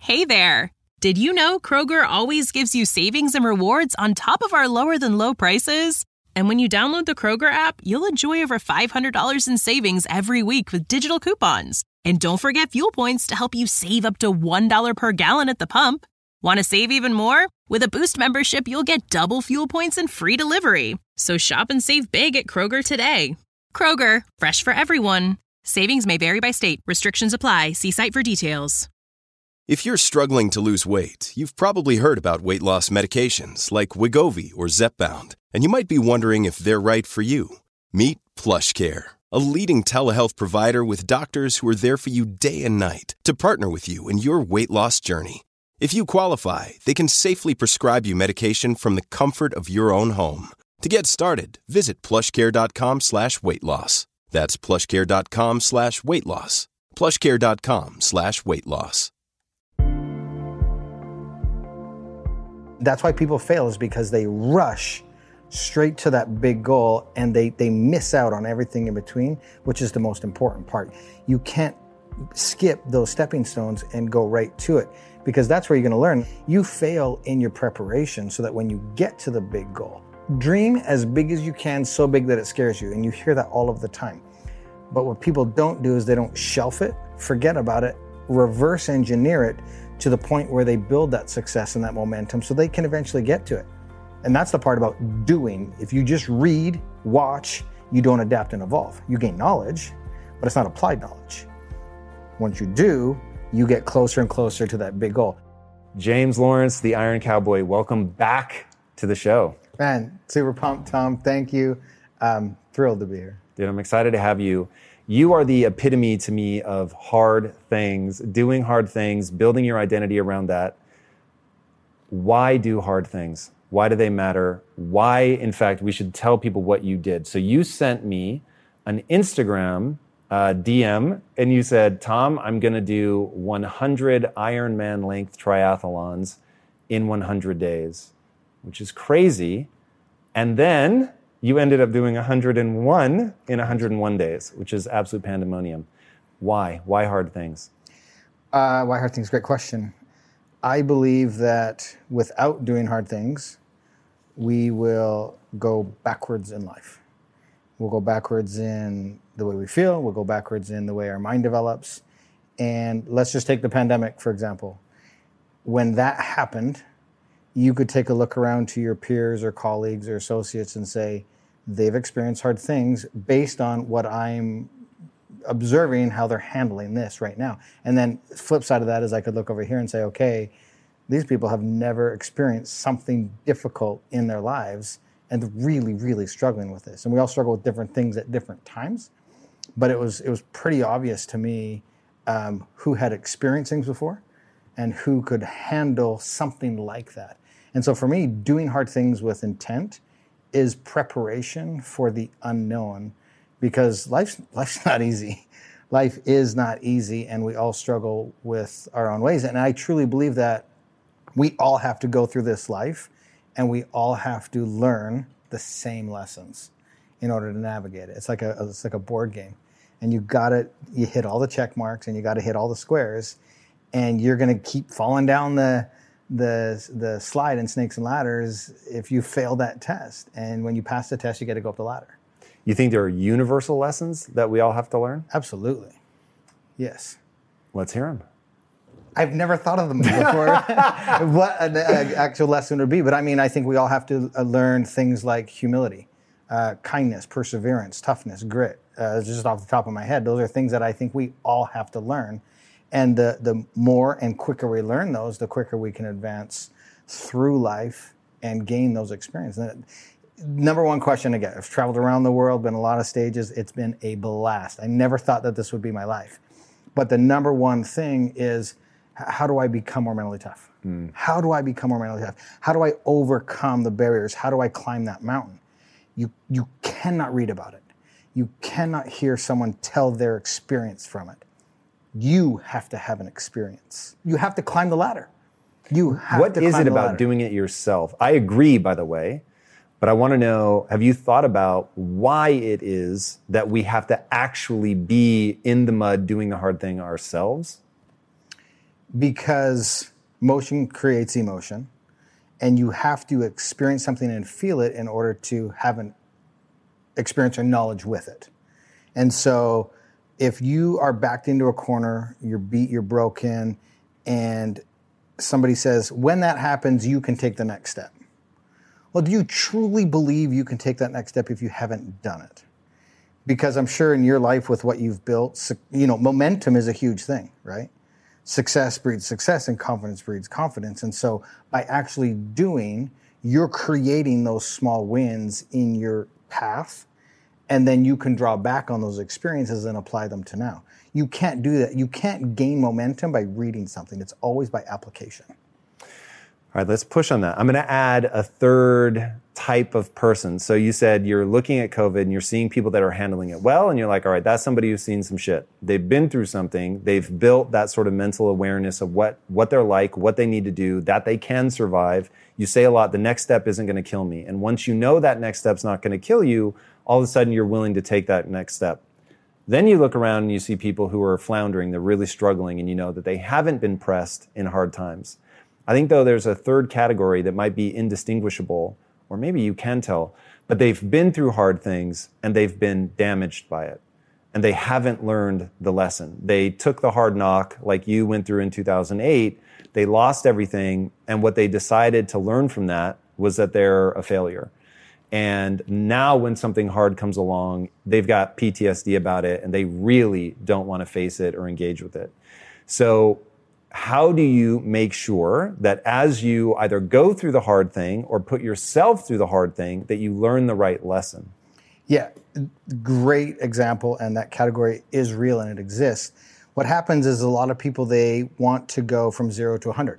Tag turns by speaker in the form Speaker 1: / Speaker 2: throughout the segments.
Speaker 1: Hey there! Did you know Kroger always gives you savings and rewards on top of our lower-than-low prices? And when you download the Kroger app, you'll enjoy over $500 in savings every week with digital coupons. And don't forget fuel points to help you save up to $1 per gallon at the pump. Want to save even more? With a Boost membership, you'll get double fuel points and free delivery. So shop and save big at Kroger today. Kroger, fresh for everyone. Savings may vary by state. Restrictions apply. See site for details.
Speaker 2: If you're struggling to lose weight, you've probably heard about weight loss medications like Wegovy or Zepbound, and you might be wondering if they're right for you. Meet PlushCare, a leading telehealth provider with doctors who are there for you day and night to partner with you in your weight loss journey. If you qualify, they can safely prescribe you medication from the comfort of your own home. To get started, visit plushcare.com/weight-loss. That's plushcare.com/weight-loss. plushcare.com/weight-loss.
Speaker 3: That's why people fail, is because they rush straight to that big goal and they miss out on everything in between, which is the most important part. You can't skip those stepping stones and go right to it, because that's where you're going to learn. You fail in your preparation so that when you get to the big goal, dream as big as you can, so big that it scares you. And you hear that all of the time. But what people don't do is they don't shelf it, forget about it, reverse engineer it to the point where they build that success and that momentum so they can eventually get to it. And that's the part about doing. If you just read, watch, you don't adapt and evolve. You gain knowledge, but it's not applied knowledge. Once you do, you get closer and closer to that big goal.
Speaker 4: James Lawrence, the Iron Cowboy, welcome back to the show.
Speaker 3: Man, super pumped, Tom. Thank you. Thrilled to be here.
Speaker 4: Dude, I'm excited to have you. You are the epitome to me of hard things, doing hard things, building your identity around that. Why do hard things? Why do they matter? Why, in fact, we should tell people what you did. So you sent me an Instagram DM and you said, Tom, I'm going to do 100 Ironman length triathlons in 100 days, which is crazy. And then you ended up doing 101 in 101 days, which is absolute pandemonium. Why? Why hard things?
Speaker 3: Why hard things? Great question. I believe that without doing hard things, we will go backwards in life. We'll go backwards in the way we feel. We'll go backwards in the way our mind develops. And let's just take the pandemic, for example. When that happened, you could take a look around to your peers or colleagues or associates and say, they've experienced hard things based on what I'm observing, how they're handling this right now. And then the flip side of that is I could look over here and say, okay, these people have never experienced something difficult in their lives and they're really, really struggling with this. And we all struggle with different things at different times. But it was pretty obvious to me who had experienced things before and who could handle something like that. And so for me, doing hard things with intent is preparation for the unknown, because life's not easy. Life is not easy, and we all struggle with our own ways. And I truly believe that we all have to go through this life, and we all have to learn the same lessons in order to navigate it. It's like a board game, and you hit all the check marks, and you got to hit all the squares, and you're going to keep falling down the slide in Snakes and Ladders if you fail that test. And when you pass the test, you get to go up the ladder.
Speaker 4: You think there are universal lessons that we all have to learn?
Speaker 3: Absolutely. Yes.
Speaker 4: Let's hear them.
Speaker 3: I've never thought of them before, what an actual lesson would be. But I mean, I think we all have to learn things like humility, kindness, perseverance, toughness, grit. Just off the top of my head, those are things that I think we all have to learn. And the more and quicker we learn those, the quicker we can advance through life and gain those experiences. Number one question again, I've traveled around the world, been a lot of stages. It's been a blast. I never thought that this would be my life. But the number one thing is, how do I become more mentally tough? How do I become more mentally tough? How do I overcome the barriers? How do I climb that mountain? You cannot read about it. You cannot hear someone tell their experience from it. You have to have an experience. You have to climb the ladder.
Speaker 4: What is it about doing it yourself? I agree, by the way, but I want to know, have you thought about why it is that we have to actually be in the mud doing the hard thing ourselves?
Speaker 3: because motion creates emotion, and you have to experience something and feel it in order to have an experience or knowledge with it. And so if you are backed into a corner, you're beat, you're broken, and somebody says, when that happens, you can take the next step. Well, do you truly believe you can take that next step if you haven't done it? Because I'm sure in your life with what you've built, momentum is a huge thing, right? Success breeds success and confidence breeds confidence. And so by actually doing, you're creating those small wins in your path, and then you can draw back on those experiences and apply them to now. You can't do that. You can't gain momentum by reading something. It's always by application.
Speaker 4: All right, let's push on that. I'm going to add a third type of person. So you said you're looking at COVID and you're seeing people that are handling it well, and you're like, all right, that's somebody who's seen some shit. They've been through something. They've built that sort of mental awareness of what they're like, what they need to do, that they can survive. You say a lot, the next step isn't going to kill me. And once you know that next step's not going to kill you, all of a sudden you're willing to take that next step. Then you look around and you see people who are floundering, they're really struggling, and you know that they haven't been pressed in hard times. I think, though, there's a third category that might be indistinguishable, or maybe you can tell, but they've been through hard things and they've been damaged by it. And they haven't learned the lesson. They took the hard knock like you went through in 2008. They lost everything. And what they decided to learn from that was that they're a failure. And now when something hard comes along, they've got PTSD about it and they really don't want to face it or engage with it. So how do you make sure that as you either go through the hard thing or put yourself through the hard thing, that you learn the right lesson?
Speaker 3: Yeah, great example, and that category is real and it exists. What happens is a lot of people, they want to go from 0 to 100,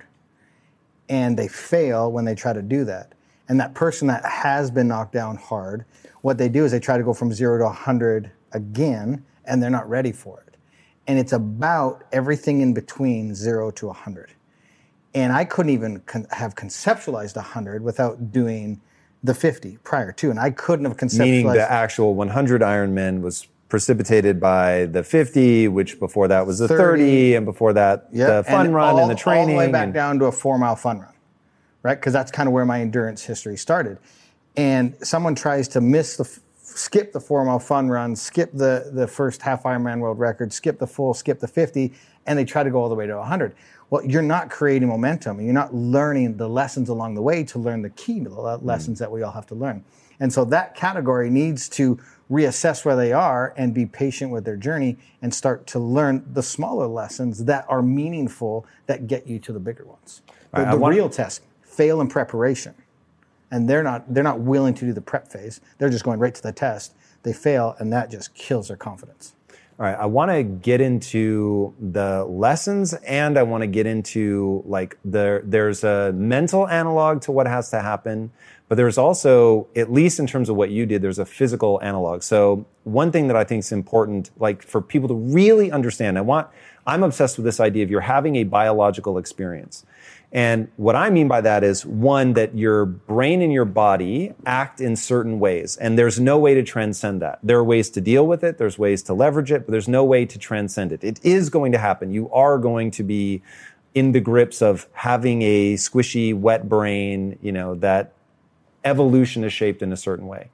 Speaker 3: and they fail when they try to do that. And that person that has been knocked down hard, what they do is they try to go from 0 to 100 again, and they're not ready for it. And it's about everything in between 0 to 100. And I couldn't even have conceptualized 100 without doing the 50 prior to. And I couldn't have conceptualized...
Speaker 4: Meaning the actual 100 Ironman was precipitated by the 50, which before that was the 30 and before that the fun run and the training.
Speaker 3: All the way back down to a 4-mile fun run, right? Because that's kind of where my endurance history started. And someone tries to skip the 4-mile fun run, skip the first half Ironman world record, skip the full, skip the 50, and they try to go all the way to 100. Well, you're not creating momentum. You're not learning the lessons along the way to learn the key lessons that we all have to learn. And so that category needs to reassess where they are and be patient with their journey and start to learn the smaller lessons that are meaningful that get you to the bigger ones. The real test, fail in preparation. And they're not willing to do the prep phase. They're just going right to the test. They fail, and that just kills their confidence.
Speaker 4: All right, I want to get into the lessons, and I want to get into there's a mental analog to what has to happen, but there's also, at least in terms of what you did, there's a physical analog. So one thing that I think is important, for people to really understand, I'm obsessed with this idea of you're having a biological experience. And what I mean by that is, one, that your brain and your body act in certain ways, and there's no way to transcend that. There are ways to deal with it, there's ways to leverage it, but there's no way to transcend it. It is going to happen. You are going to be in the grips of having a squishy, wet brain, that evolution is shaped in a certain way.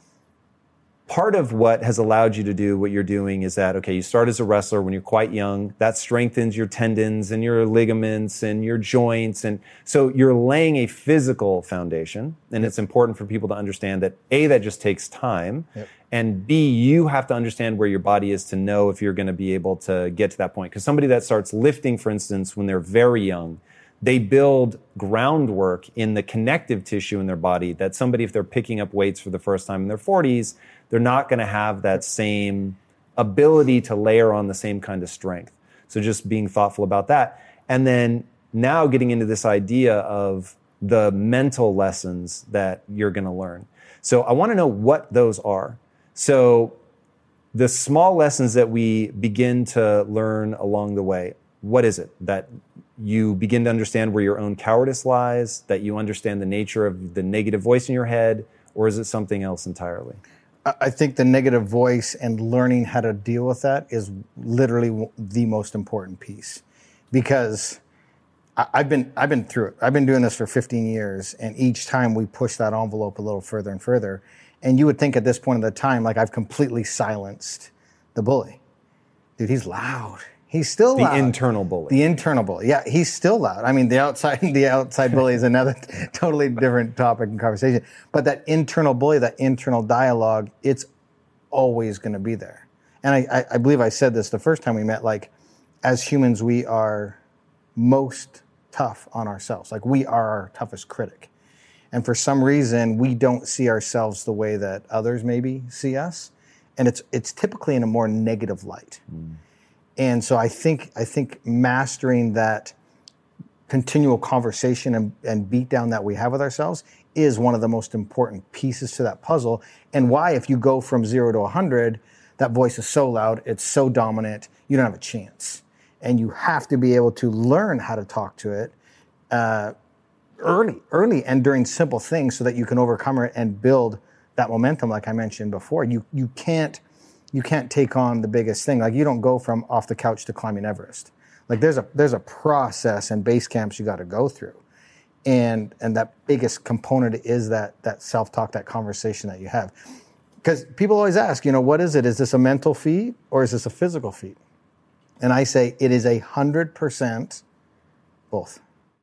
Speaker 4: Part of what has allowed you to do what you're doing is that, okay, you start as a wrestler when you're quite young. That strengthens your tendons and your ligaments and your joints. And so you're laying a physical foundation. And it's important for people to understand that, A, that just takes time. Yep. And B, you have to understand where your body is to know if you're going to be able to get to that point. Because somebody that starts lifting, for instance, when they're very young, they build groundwork in the connective tissue in their body that somebody, if they're picking up weights for the first time in their 40s, they're not going to have that same ability to layer on the same kind of strength. So just being thoughtful about that. And then now getting into this idea of the mental lessons that you're going to learn. So I want to know what those are. So the small lessons that we begin to learn along the way, what is it? That you begin to understand where your own cowardice lies, that you understand the nature of the negative voice in your head, or is it something else entirely?
Speaker 3: I think the negative voice and learning how to deal with that is literally the most important piece. Because I've been through it. I've been doing this for 15 years, and each time we push that envelope a little further and further. And you would think at this point in the time, like I've completely silenced the bully. Dude, he's loud. He's still loud.
Speaker 4: The internal bully.
Speaker 3: The internal bully. Yeah, he's still loud. I mean, the outside bully is another totally different topic and conversation. But that internal bully, that internal dialogue, it's always going to be there. And I believe I said this the first time we met, like, as humans, we are most tough on ourselves. Like, we are our toughest critic. And for some reason, we don't see ourselves the way that others maybe see us. And it's typically in a more negative light. And so I think mastering that continual conversation and beat down that we have with ourselves is one of the most important pieces to that puzzle. And why, if you go from 0 to 100, that voice is so loud, it's so dominant, you don't have a chance. And you have to be able to learn how to talk to it early and during simple things so that you can overcome it and build that momentum, like I mentioned before. You can't take on the biggest thing. Like, you don't go from off the couch to climbing Everest. Like, there's a process and base camps you got to go through. And that biggest component is that self-talk, that conversation that you have. Because people always ask, what is it? Is this a mental feat or is this a physical feat? And I say it is 100% both.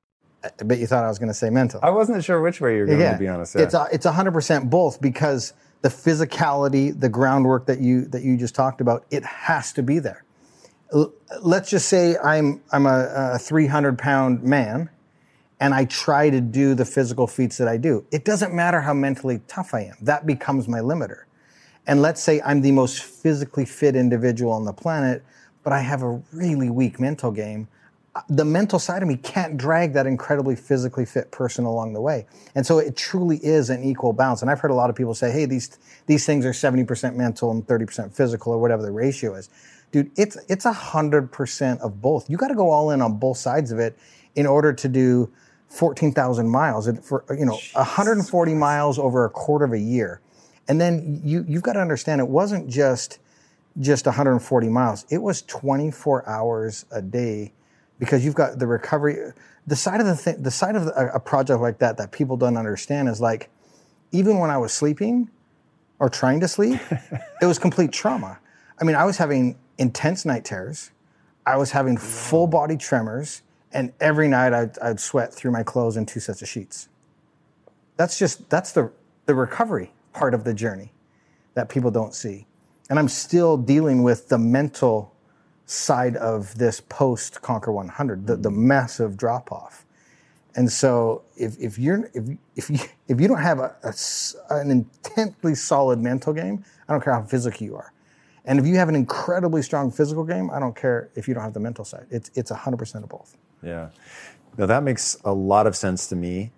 Speaker 3: I bet you thought I was going to say mental.
Speaker 4: I wasn't sure which way you were going, to be honest. Yeah.
Speaker 3: It's 100% both, because the physicality, the groundwork that you just talked about, it has to be there. Let's just say I'm a 300-pound man, and I try to do the physical feats that I do. It doesn't matter how mentally tough I am. That becomes my limiter. And let's say I'm the most physically fit individual on the planet, but I have a really weak mental game. The mental side of me can't drag that incredibly physically fit person along the way. And so it truly is an equal balance. And I've heard a lot of people say, hey, these things are 70% mental and 30% physical, or whatever the ratio is. Dude, it's 100% of both. You got to go all in on both sides of it in order to do 14,000 miles for 140 miles over a quarter of a year. And then you've got to understand, it wasn't just 140 miles. It was 24 hours a day. Because you've got the recovery, the side of a project like that people don't understand is, like, even when I was sleeping or trying to sleep, it was complete trauma. I mean, I was having intense night terrors. I was having full body tremors, and every night I'd sweat through my clothes in 2 sets of sheets. That's the recovery part of the journey that people don't see. And I'm still dealing with the mental side of this post Conquer 100, the massive drop off. And so if you don't have an intensely solid mental game, I don't care how physical you are. And if you have an incredibly strong physical game, I don't care if you don't have the mental side. It's 100% of both.
Speaker 4: Yeah. Now that makes a lot of sense to me.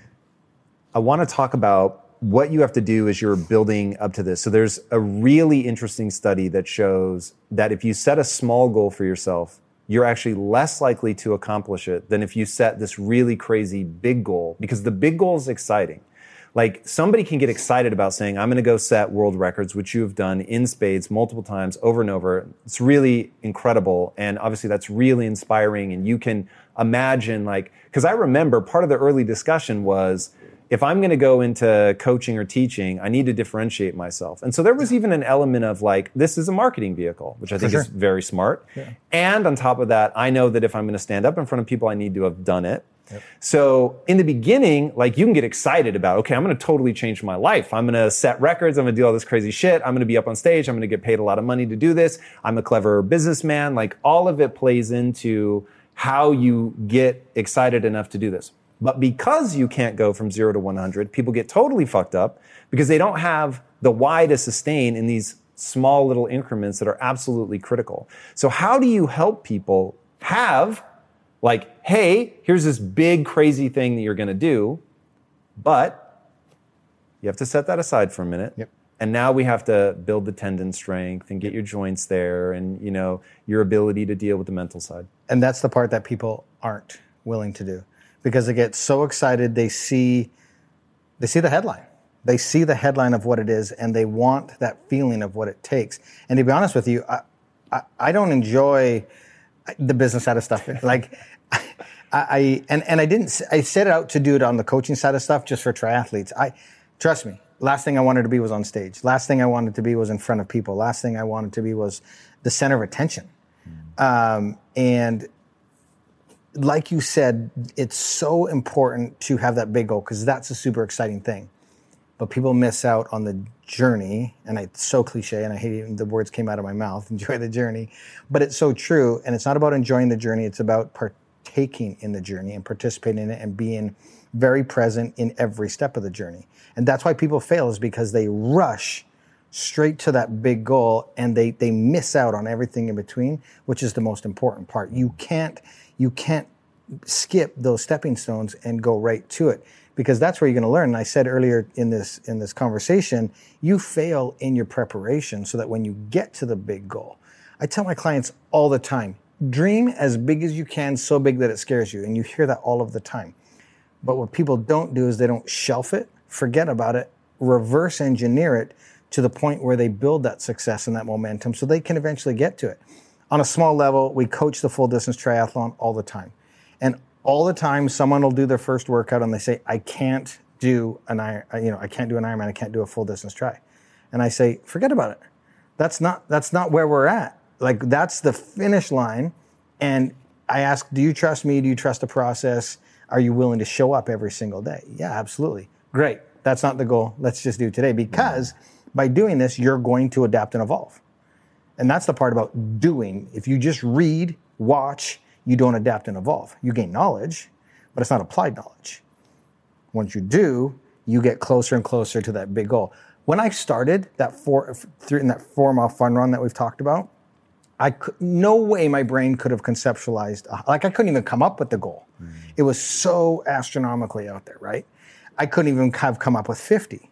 Speaker 4: I want to talk about what you have to do as you're building up to this. So there's a really interesting study that shows that if you set a small goal for yourself, you're actually less likely to accomplish it than if you set this really crazy big goal, because the big goal is exciting. Like, somebody can get excited about saying, I'm going to go set world records, which you have done in spades multiple times over and over. It's really incredible. And obviously that's really inspiring. And you can imagine, like, because I remember part of the early discussion was, if I'm going to go into coaching or teaching, I need to differentiate myself. And so there was even an element of, like, this is a marketing vehicle, which I think is very smart. Yeah. And on top of that, I know that if I'm going to stand up in front of people, I need to have done it. Yep. So in the beginning, like, you can get excited about, okay, I'm going to totally change my life. I'm going to set records. I'm going to do all this crazy shit. I'm going to be up on stage. I'm going to get paid a lot of money to do this. I'm a clever businessman. Like, all of it plays into how you get excited enough to do this. But because you can't go from 0 to 100, people get totally fucked up because they don't have the why to sustain in these small little increments that are absolutely critical. So how do you help people have, like, hey, here's this big crazy thing that you're going to do, but you have to set that aside for a minute.
Speaker 3: Yep.
Speaker 4: And now we have to build the tendon strength and get your joints there and, your ability to deal with the mental side.
Speaker 3: And that's the part that people aren't willing to do. Because they get so excited, they see the headline. They see the headline of what it is, and they want that feeling of what it takes. And to be honest with you, I don't enjoy the business side of stuff. Like, I set it out to do it on the coaching side of stuff just for triathletes. Trust me, last thing I wanted to be was on stage. Last thing I wanted to be was in front of people. Last thing I wanted to be was the center of attention. And like you said, it's so important to have that big goal because that's a super exciting thing. But people miss out on the journey, and it's so cliche, and I hate even the words came out of my mouth, enjoy the journey. But it's so true, and it's not about enjoying the journey, it's about partaking in the journey and participating in it and being very present in every step of the journey. And that's why people fail, is because they rush straight to that big goal and they miss out on everything in between, which is the most important part. You can't skip those stepping stones and go right to it, because that's where you're going to learn. And I said earlier in this conversation, you fail in your preparation so that when you get to the big goal, I tell my clients all the time, dream as big as you can, so big that it scares you. And you hear that all of the time. But what people don't do is they don't shelf it, forget about it, reverse engineer it to the point where they build that success and that momentum so they can eventually get to it. On a small level, we coach the full distance triathlon all the time. And all the time, someone will do their first workout and they say, I can't do an Ironman, I can't do a full distance tri. And I say, forget about it. That's not where we're at. Like, that's the finish line. And I ask, do you trust me? Do you trust the process? Are you willing to show up every single day? Yeah, absolutely. Great. That's not the goal. Let's just do today, because by doing this, you're going to adapt and evolve. And that's the part about doing. If you just read, watch, you don't adapt and evolve. You gain knowledge, but it's not applied knowledge. Once you do, you get closer and closer to that big goal. When I started in that 4-mile fun run that we've talked about, no way my brain could have conceptualized, I couldn't even come up with the goal. It was so astronomically out there, right? I couldn't even have come up with 50.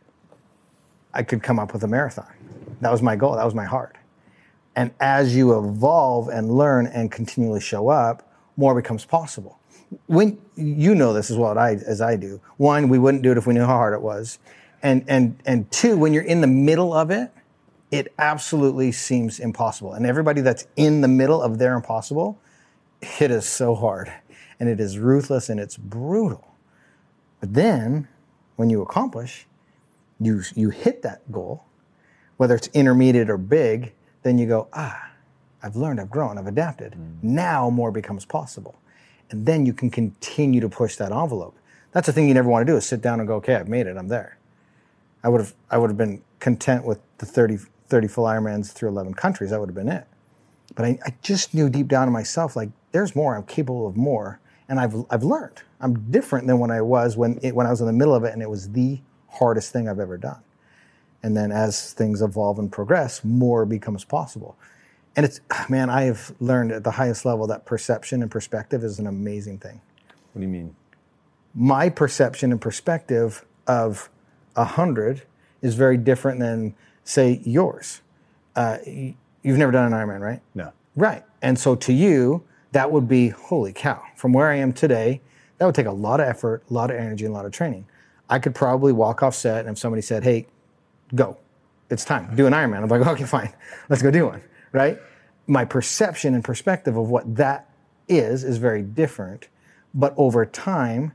Speaker 3: I could come up with a marathon. That was my goal. That was my heart. And as you evolve and learn and continually show up, more becomes possible. When you know this as well as I do. One, we wouldn't do it if we knew how hard it was. And two, when you're in the middle of it, it absolutely seems impossible. And everybody that's in the middle of their impossible, it is so hard. And it is ruthless and it's brutal. But then, when you accomplish, you hit that goal, whether it's intermediate or big, then you go, I've learned, I've grown, I've adapted. Now more becomes possible. And then you can continue to push that envelope. That's the thing you never want to do, is sit down and go, okay, I've made it, I'm there. I would have been content with the 30 full Ironmans through 11 countries. That would have been it. But I just knew deep down in myself, like, there's more, I'm capable of more. And I've learned. I'm different than when I was when I was in the middle of it, and it was the hardest thing I've ever done. And then as things evolve and progress, more becomes possible. And I have learned at the highest level that perception and perspective is an amazing thing.
Speaker 4: What do you mean?
Speaker 3: My perception and perspective of 100 is very different than, say, yours. You've never done an Ironman, right?
Speaker 4: No.
Speaker 3: Right. And so to you, that would be, holy cow, from where I am today, that would take a lot of effort, a lot of energy, and a lot of training. I could probably walk off set, and if somebody said, hey, go, it's time, do an Ironman. I'm like, okay, fine, let's go do one, right? My perception and perspective of what that is very different. But over time,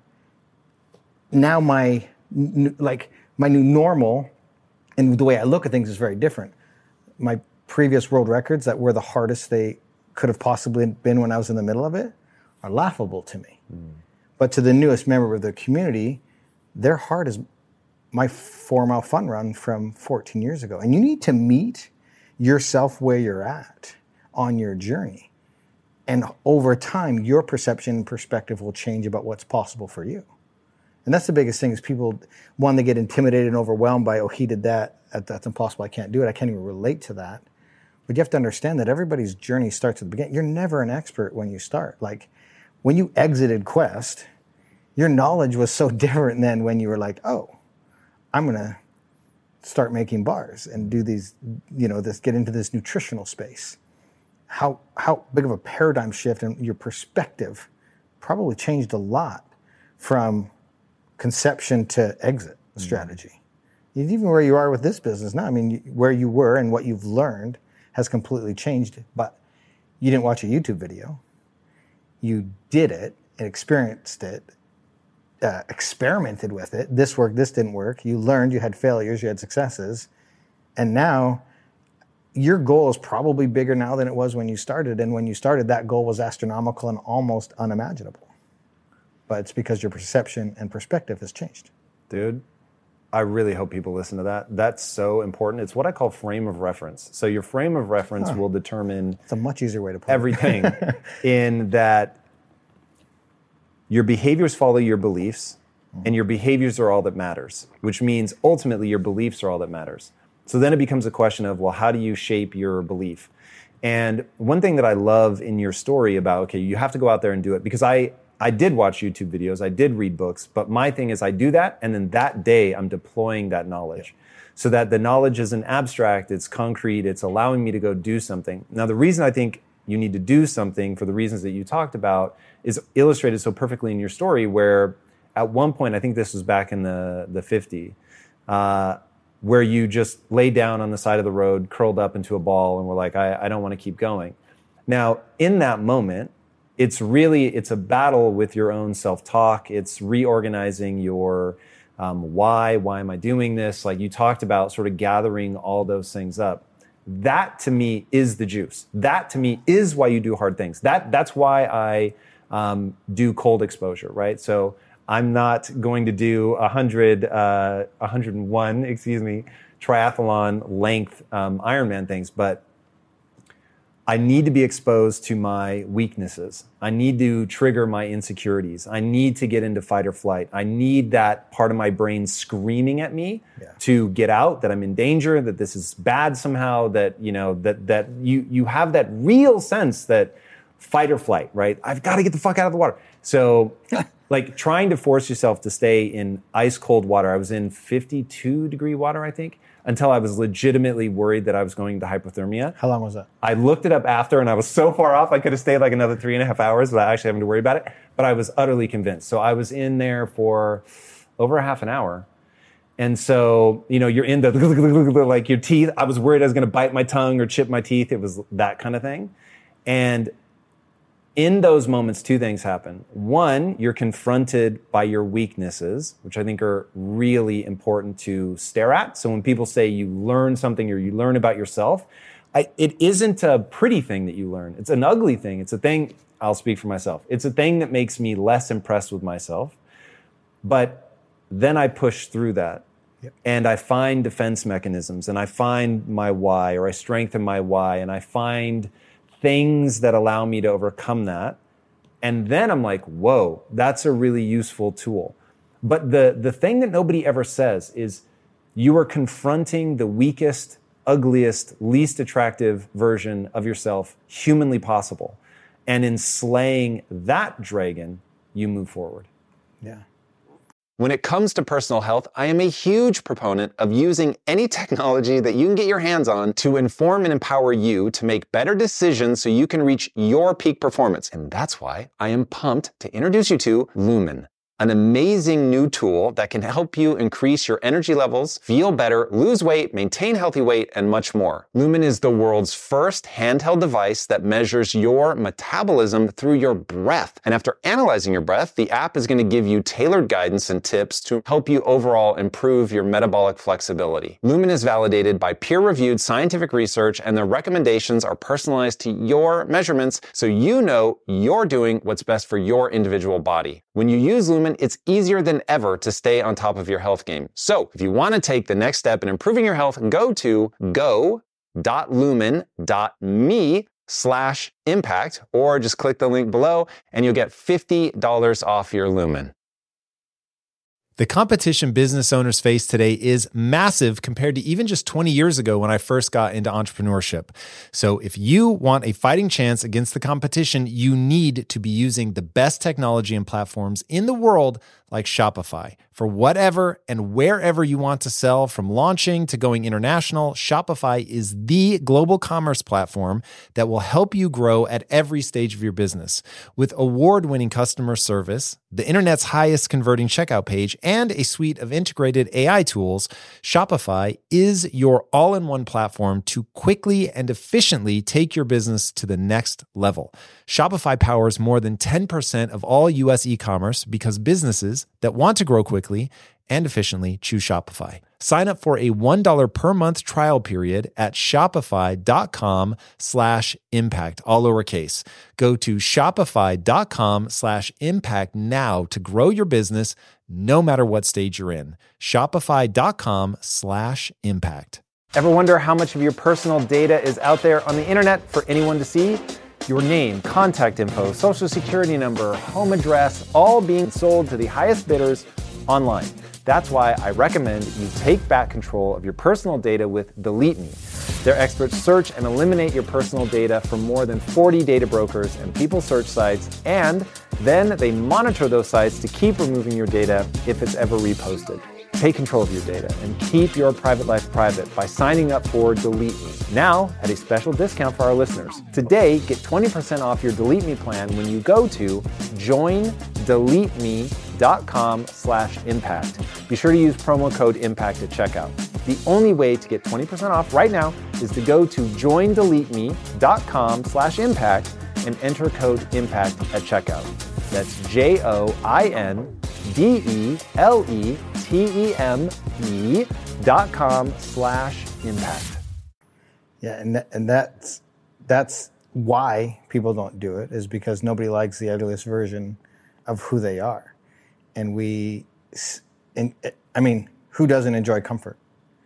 Speaker 3: now my new normal and the way I look at things is very different. My previous world records that were the hardest they could have possibly been when I was in the middle of it are laughable to me. But to the newest member of the community, their heart is my 4-mile fun run from 14 years ago. And you need to meet yourself where you're at on your journey. And over time, your perception and perspective will change about what's possible for you. And that's the biggest thing, is people, one, they get intimidated and overwhelmed by, oh, he did that, that's impossible, I can't do it, I can't even relate to that. But you have to understand that everybody's journey starts at the beginning. You're never an expert when you start. Like, when you exited Quest, your knowledge was so different than when you were like, oh, I'm going to start making bars and do these, get into this nutritional space. How big of a paradigm shift in your perspective probably changed a lot from conception to exit strategy. Even where you are with this business now, I mean, where you were and what you've learned has completely changed, but you didn't watch a YouTube video. You did it, and experienced it, experimented with it. This worked, this didn't work. You learned, you had failures, you had successes. And now your goal is probably bigger now than it was when you started. And when you started, that goal was astronomical and almost unimaginable. But it's because your perception and perspective has changed.
Speaker 4: Dude, I really hope people listen to that. That's so important. It's what I call frame of reference. So your frame of reference will determine...
Speaker 3: It's a much easier way to put
Speaker 4: everything in that your behaviors follow your beliefs, and your behaviors are all that matters, which means ultimately your beliefs are all that matters. So then it becomes a question of, well, how do you shape your belief? And one thing that I love in your story about, okay, you have to go out there and do it, because I did watch YouTube videos, I did read books, but my thing is I do that, and then that day I'm deploying that knowledge. So that the knowledge isn't abstract, it's concrete, it's allowing me to go do something. Now, the reason I think you need to do something for the reasons that you talked about is illustrated so perfectly in your story, where at one point, I think this was back in the 50s, where you just lay down on the side of the road, curled up into a ball, and were like, I don't want to keep going. Now, in that moment, it's a battle with your own self-talk. It's reorganizing your why am I doing this? Like you talked about, sort of gathering all those things up. That to me is the juice. That to me is why you do hard things. That's why I do cold exposure, right? So I'm not going to do 101, triathlon length Ironman things, but I need to be exposed to my weaknesses. I need to trigger my insecurities. I need to get into fight or flight. I need that part of my brain screaming at me to get out, that I'm in danger, that this is bad somehow, that, you know, that you have that real sense that fight or flight, right? I've got to get the fuck out of the water. So like trying to force yourself to stay in ice cold water. I was in 52 degree water, I think, until I was legitimately worried that I was going to hypothermia.
Speaker 3: How long was that?
Speaker 4: I looked it up after, and I was so far off, I could have stayed like another 3.5 hours without actually having to worry about it. But I was utterly convinced. So I was in there for over a half an hour. And so, you know, you're in the, like your teeth. I was worried I was going to bite my tongue or chip my teeth. It was that kind of thing. And in those moments, two things happen. One, you're confronted by your weaknesses, which I think are really important to stare at. So when people say you learn something or you learn about yourself, it isn't a pretty thing that you learn. It's an ugly thing. It's a thing, I'll speak for myself. It's a thing that makes me less impressed with myself. But then I push through that. And I find defense mechanisms, and I find my why, or I strengthen my why, and I find things that allow me to overcome that. And then I'm like, whoa, that's a really useful tool. But the thing that nobody ever says is you are confronting the weakest, ugliest, least attractive version of yourself humanly possible. And in slaying that dragon, you move forward.
Speaker 3: Yeah.
Speaker 5: When it comes to personal health, I am a huge proponent of using any technology that you can get your hands on to inform and empower you to make better decisions so you can reach your peak performance. And that's why I am pumped to introduce you to Lumen, an amazing new tool that can help you increase your energy levels, feel better, lose weight, maintain healthy weight, and much more. Lumen is the world's first handheld device that measures your metabolism through your breath. And after analyzing your breath, the app is going to give you tailored guidance and tips to help you overall improve your metabolic flexibility. Lumen is validated by peer-reviewed scientific research, and their recommendations are personalized to your measurements so you know you're doing what's best for your individual body. When you use Lumen, it's easier than ever to stay on top of your health game. So if you want to take the next step in improving your health, go to go.lumen.me/impact, or just click the link below and you'll get $50 off your Lumen.
Speaker 6: The competition business owners face today is massive compared to even just 20 years ago when I first got into entrepreneurship. So if you want a fighting chance against the competition, you need to be using the best technology and platforms in the world like Shopify. For whatever and wherever you want to sell, from launching to going international, Shopify is the global commerce platform that will help you grow at every stage of your business. With award-winning customer service, the internet's highest converting checkout page, and a suite of integrated AI tools, Shopify is your all-in-one platform to quickly and efficiently take your business to the next level. Shopify powers more than 10% of all U.S. e-commerce because businesses that want to grow quickly and efficiently choose Shopify. Sign up for a $1 per month trial period at shopify.com/impact, all lowercase. Go to shopify.com/impact now to grow your business no matter what stage you're in. Shopify.com/impact.
Speaker 4: Ever wonder how much of your personal data is out there on the internet for anyone to see? Your name, contact info, social security number, home address, all being sold to the highest bidders online. That's why I recommend you take back control of your personal data with Delete Me. Their experts search and eliminate your personal data from more than 40 data brokers and people search sites, and then they monitor those sites to keep removing your data if it's ever reposted. Take control of your data and keep your private life private by signing up for Delete Me, now at a special discount for our listeners. Today, get 20% off your Delete Me plan when you go to joindeleteme.com/impact. Be sure to use promo code IMPACT at checkout. The only way to get 20% off right now is to go to joindeleteme.com/impact and enter code IMPACT at checkout. That's joindeleteme.com/impact.
Speaker 3: Yeah, and that's why people don't do it, is because nobody likes the ugliest version of who they are. And who doesn't enjoy comfort?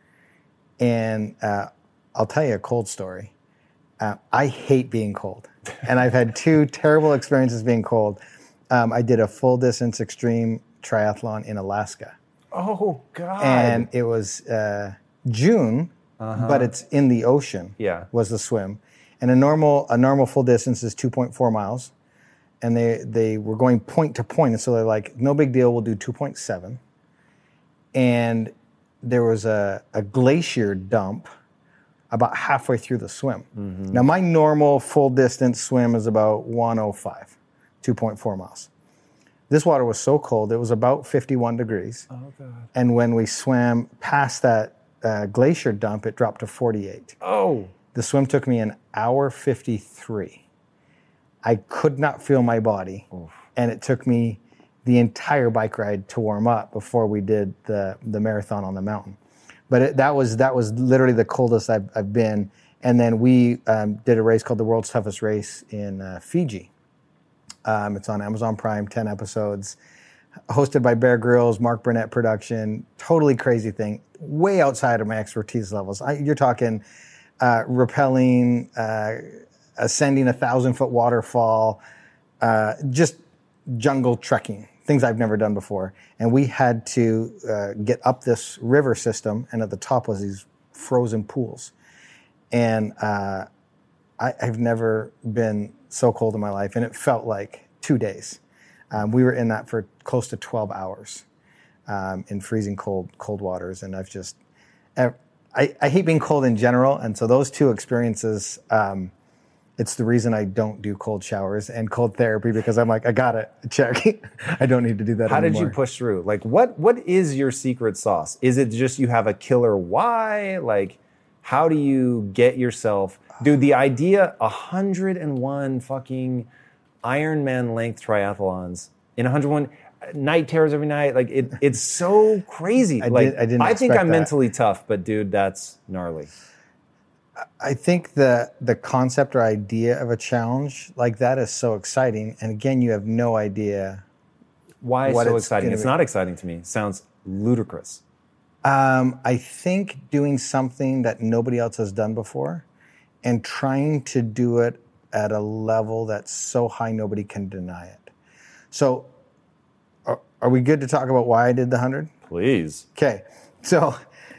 Speaker 3: And I'll tell you a cold story. I hate being cold. And I've had two terrible experiences being cold. I did a full distance extreme triathlon in Alaska.
Speaker 4: Oh, God.
Speaker 3: And it was June, but it's in the ocean, was the swim. And a normal full distance is 2.4 miles. And they were going point to point. And so they're like, no big deal, we'll do 2.7. And there was a glacier dump about halfway through the swim. Mm-hmm. Now, my normal full distance swim is about 105, 2.4 miles. This water was so cold, it was about 51 degrees. Oh, God. And when we swam past that glacier dump, it dropped to 48.
Speaker 4: Oh.
Speaker 3: The swim took me an hour 53. I could not feel my body. Oof. And it took me the entire bike ride to warm up before we did the marathon on the mountain. But that was literally the coldest I've been. And then we did a race called the World's Toughest Race in Fiji. It's on Amazon Prime, 10 episodes, hosted by Bear Grylls, Mark Burnett production. Totally crazy thing, way outside of my expertise levels. You're talking rappelling, ascending 1,000-foot waterfall, just jungle trekking, things I've never done before. And we had to get up this river system, and at the top was these frozen pools. And I've never been so cold in my life, and it felt like 2 days. We were in that for close to 12 hours in freezing cold waters, and I've just... I hate being cold in general, and so those two experiences... it's the reason I don't do cold showers and cold therapy, because I'm like, I got it, check. I don't need to do that anymore.
Speaker 4: How did you push through? Like, what is your secret sauce? Is it just you have a killer why? Like, how do you get yourself... Dude, the idea, 101 fucking Ironman length triathlons in 101 night terrors every night. Like, it's so crazy. I think I'm mentally tough, but dude, that's gnarly.
Speaker 3: I think the concept or idea of a challenge like that is so exciting. And again, you have no idea
Speaker 4: why it's so exciting. It's not exciting to me. It sounds ludicrous.
Speaker 3: I think doing something that nobody else has done before and trying to do it at a level that's so high nobody can deny it. So are we good to talk about why I did the 100?
Speaker 4: Please.
Speaker 3: Okay. So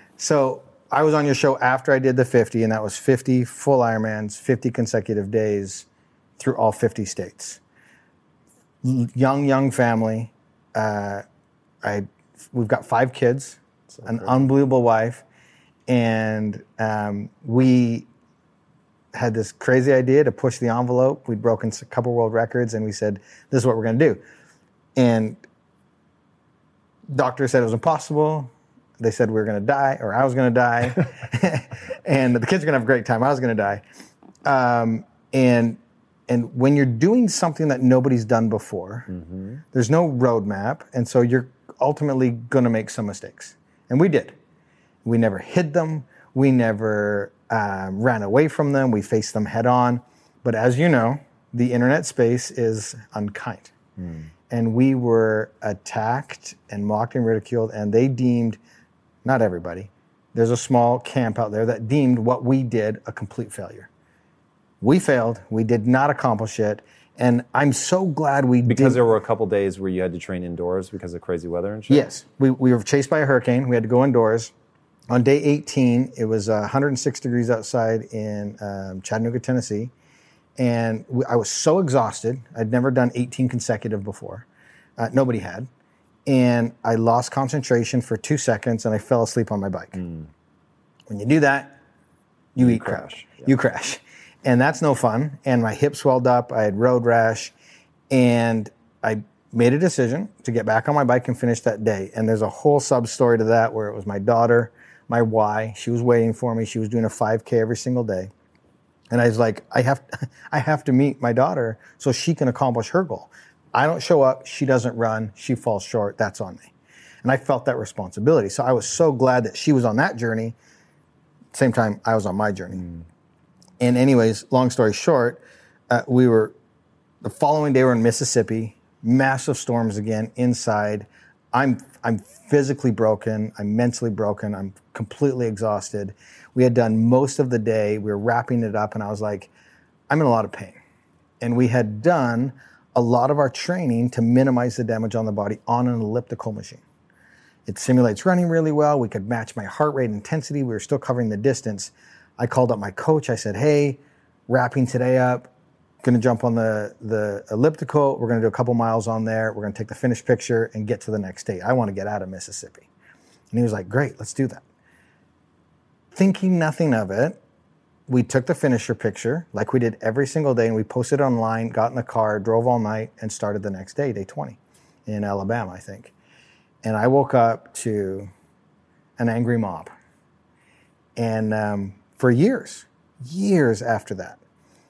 Speaker 3: I was on your show after I did the 50, and that was 50 full Ironmans, 50 consecutive days through all 50 states. Young family. We've got 5 kids, an unbelievable wife, and we had this crazy idea to push the envelope. We'd broken a couple world records, and we said, this is what we're going to do. And doctors said it was impossible. They said we were going to die, or I was going to die, and the kids were going to have a great time. I was going to die. And when you're doing something that nobody's done before, there's no roadmap, and so you're ultimately going to make some mistakes. And we did. We never hid them. We never ran away from them. We faced them head on. But as you know, the internet space is unkind. And we were attacked and mocked and ridiculed, and they deemed, not everybody, there's a small camp out there that deemed what we did a complete failure. We failed. We did not accomplish it. And I'm so glad we did.
Speaker 4: Because there were a couple days where you had to train indoors because of crazy weather and shit?
Speaker 3: Yes. We were chased by a hurricane. We had to go indoors. On day 18, it was 106 degrees outside in Chattanooga, Tennessee. And I was so exhausted. I'd never done 18 consecutive before. Nobody had. And I lost concentration for 2 seconds, and I fell asleep on my bike. When you do that, you eat crap. Yeah. You crash. And that's no fun. And my hip swelled up. I had road rash. And I made a decision to get back on my bike and finish that day. And there's a whole sub-story to that where it was my daughter, my why. She was waiting for me. She was doing a 5K every single day. And I was like, I have to meet my daughter so she can accomplish her goal. I don't show up. She doesn't run. She falls short. That's on me. And I felt that responsibility. So I was so glad that she was on that journey. Same time, I was on my journey. And anyways, long story short, the following day we're in Mississippi, massive storms again inside. I'm physically broken. I'm mentally broken. I'm completely exhausted. We had done most of the day. We were wrapping it up, and I was like, I'm in a lot of pain. And we had done a lot of our training to minimize the damage on the body on an elliptical machine. It simulates running really well. We could match my heart rate intensity. We were still covering the distance. I called up my coach. I said, hey, wrapping today up, going to jump on the elliptical. We're going to do a couple miles on there. We're going to take the finished picture and get to the next state. I want to get out of Mississippi. And he was like, great, let's do that. Thinking nothing of it, we took the finisher picture like we did every single day, and we posted it online, got in the car, drove all night, and started the next day, day 20, in Alabama, I think. And I woke up to an angry mob. And for years after that,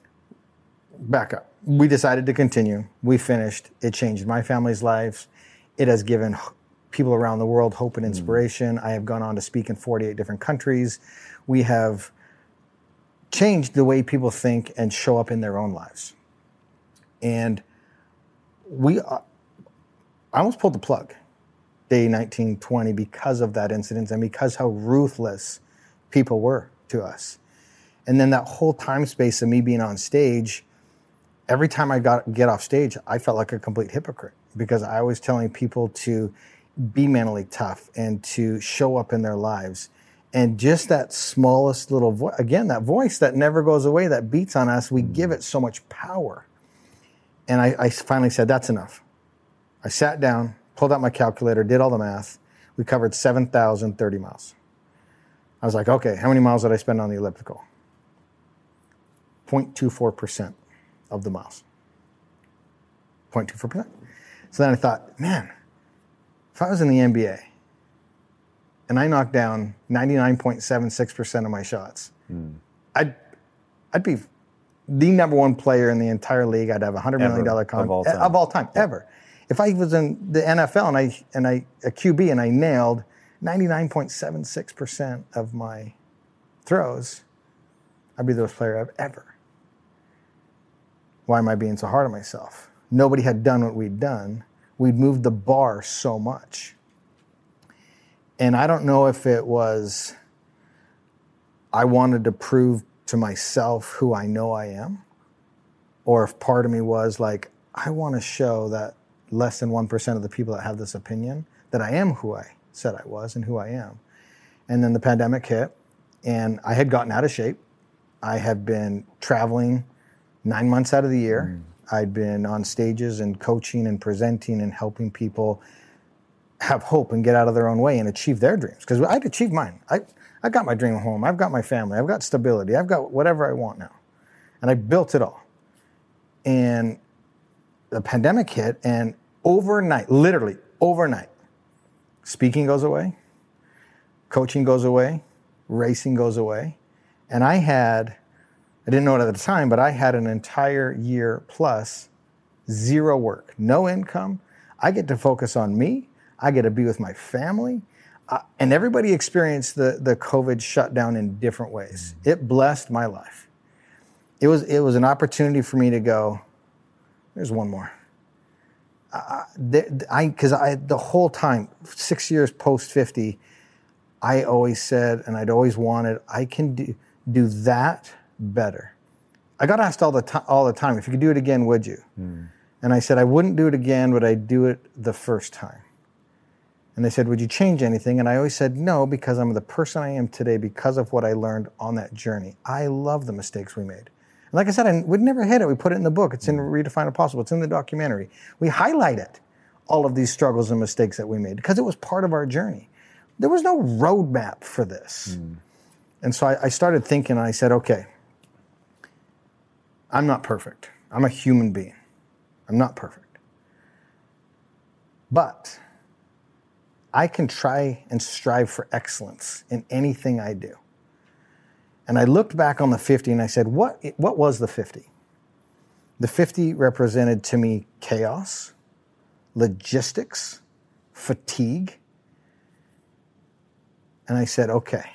Speaker 3: back up, we decided to continue. We finished. It changed my family's lives. It has given people around the world hope and inspiration. I have gone on to speak in 48 different countries. We have changed the way people think and show up in their own lives. And I almost pulled the plug day 19, 20 because of that incident and because how ruthless people were to us. And then that whole time space of me being on stage, every time I get off stage, I felt like a complete hypocrite because I was telling people to be mentally tough and to show up in their lives. And just that smallest little voice, again, that voice that never goes away, that beats on us, we give it so much power. And I finally said, that's enough. I sat down, pulled out my calculator, did all the math. We covered 7,030 miles. I was like, okay, how many miles did I spend on the elliptical? 0.24% of the miles. 0.24%. So then I thought, man, if I was in the NBA and I knocked down 99.76% of my shots, I'd be the number one player in the entire league. I'd have $100 million contract of all time, ever. If I was in the NFL and I a QB and I nailed 99.76% of my throws, I'd be the best player ever. Why am I being so hard on myself? Nobody had done what we'd done. We'd moved the bar so much. And I don't know if it was I wanted to prove to myself who I know I am, or if part of me was like, I want to show that less than 1% of the people that have this opinion that I am who I said I was and who I am. And then the pandemic hit, and I had gotten out of shape. I had been traveling 9 months out of the year. I'd been on stages and coaching and presenting and helping people have hope and get out of their own way and achieve their dreams. Because I'd achieved mine. I got my dream home. I've got my family. I've got stability. I've got whatever I want now. And I built it all. And the pandemic hit, and overnight, literally overnight, speaking goes away, coaching goes away, racing goes away. And I didn't know it at the time, but I had an entire year plus zero work, no income. I get to focus on me. I get to be with my family. And everybody experienced the COVID shutdown in different ways. It blessed my life. It was an opportunity for me to go, there's one more. Because the whole time, 6 years post 50, I always said, and I'd always wanted, I can do that better. I got asked all the time, if you could do it again, would you? And I said, I wouldn't do it again, but I'd do it the first time. And they said, would you change anything? And I always said, no, because I'm the person I am today because of what I learned on that journey. I love the mistakes we made. And like I said, we'd never hit it. We put it in the book. It's in Redefine Impossible. It's in the documentary. We highlight it, all of these struggles and mistakes that we made, because it was part of our journey. There was no roadmap for this. And so I started thinking, and I said, okay, I'm not perfect. I'm a human being. I'm not perfect. But I can try and strive for excellence in anything I do. And I looked back on the 50 and I said, what was the 50? The 50 represented to me chaos, logistics, fatigue. And I said, okay,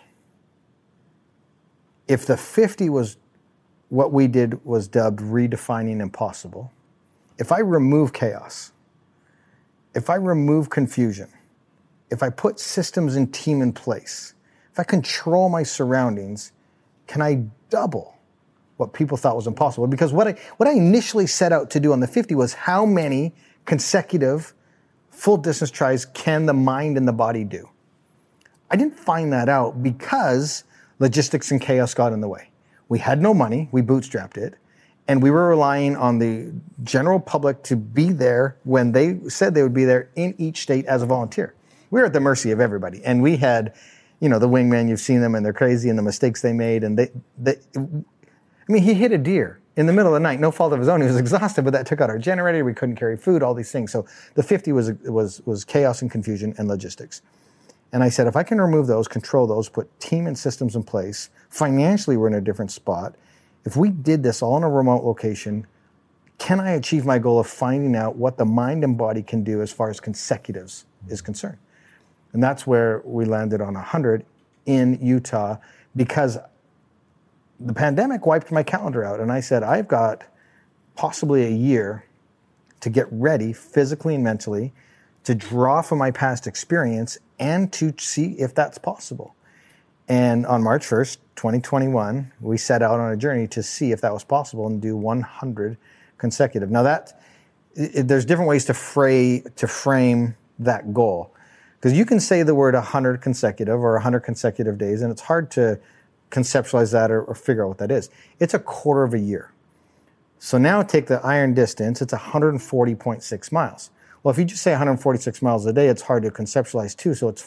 Speaker 3: if the 50 was what we did was dubbed redefining impossible, if I remove chaos, if I remove confusion, if I put systems and team in place, if I control my surroundings, can I double what people thought was impossible? Because what I initially set out to do on the 50 was how many consecutive full distance tries can the mind and the body do? I didn't find that out because logistics and chaos got in the way. We had no money, we bootstrapped it, and we were relying on the general public to be there when they said they would be there in each state as a volunteer. We were at the mercy of everybody. And we had, the wingman, you've seen them and they're crazy and the mistakes they made. And he hit a deer in the middle of the night, no fault of his own. He was exhausted, but that took out our generator. We couldn't carry food, all these things. So the 50 was chaos and confusion and logistics. And I said, if I can remove those, control those, put team and systems in place, financially we're in a different spot. If we did this all in a remote location, can I achieve my goal of finding out what the mind and body can do as far as consecutives is concerned? And that's where we landed on 100 in Utah, because the pandemic wiped my calendar out. And I said, I've got possibly a year to get ready physically and mentally, to draw from my past experience and to see if that's possible. And on March 1st, 2021, we set out on a journey to see if that was possible and do 100 consecutive. Now there's different ways to frame that goal. Because you can say the word 100 consecutive or 100 consecutive days, and it's hard to conceptualize that or figure out what that is. It's a quarter of a year. So now take the iron distance, it's 140.6 miles. Well, if you just say 146 miles a day, it's hard to conceptualize too. So it's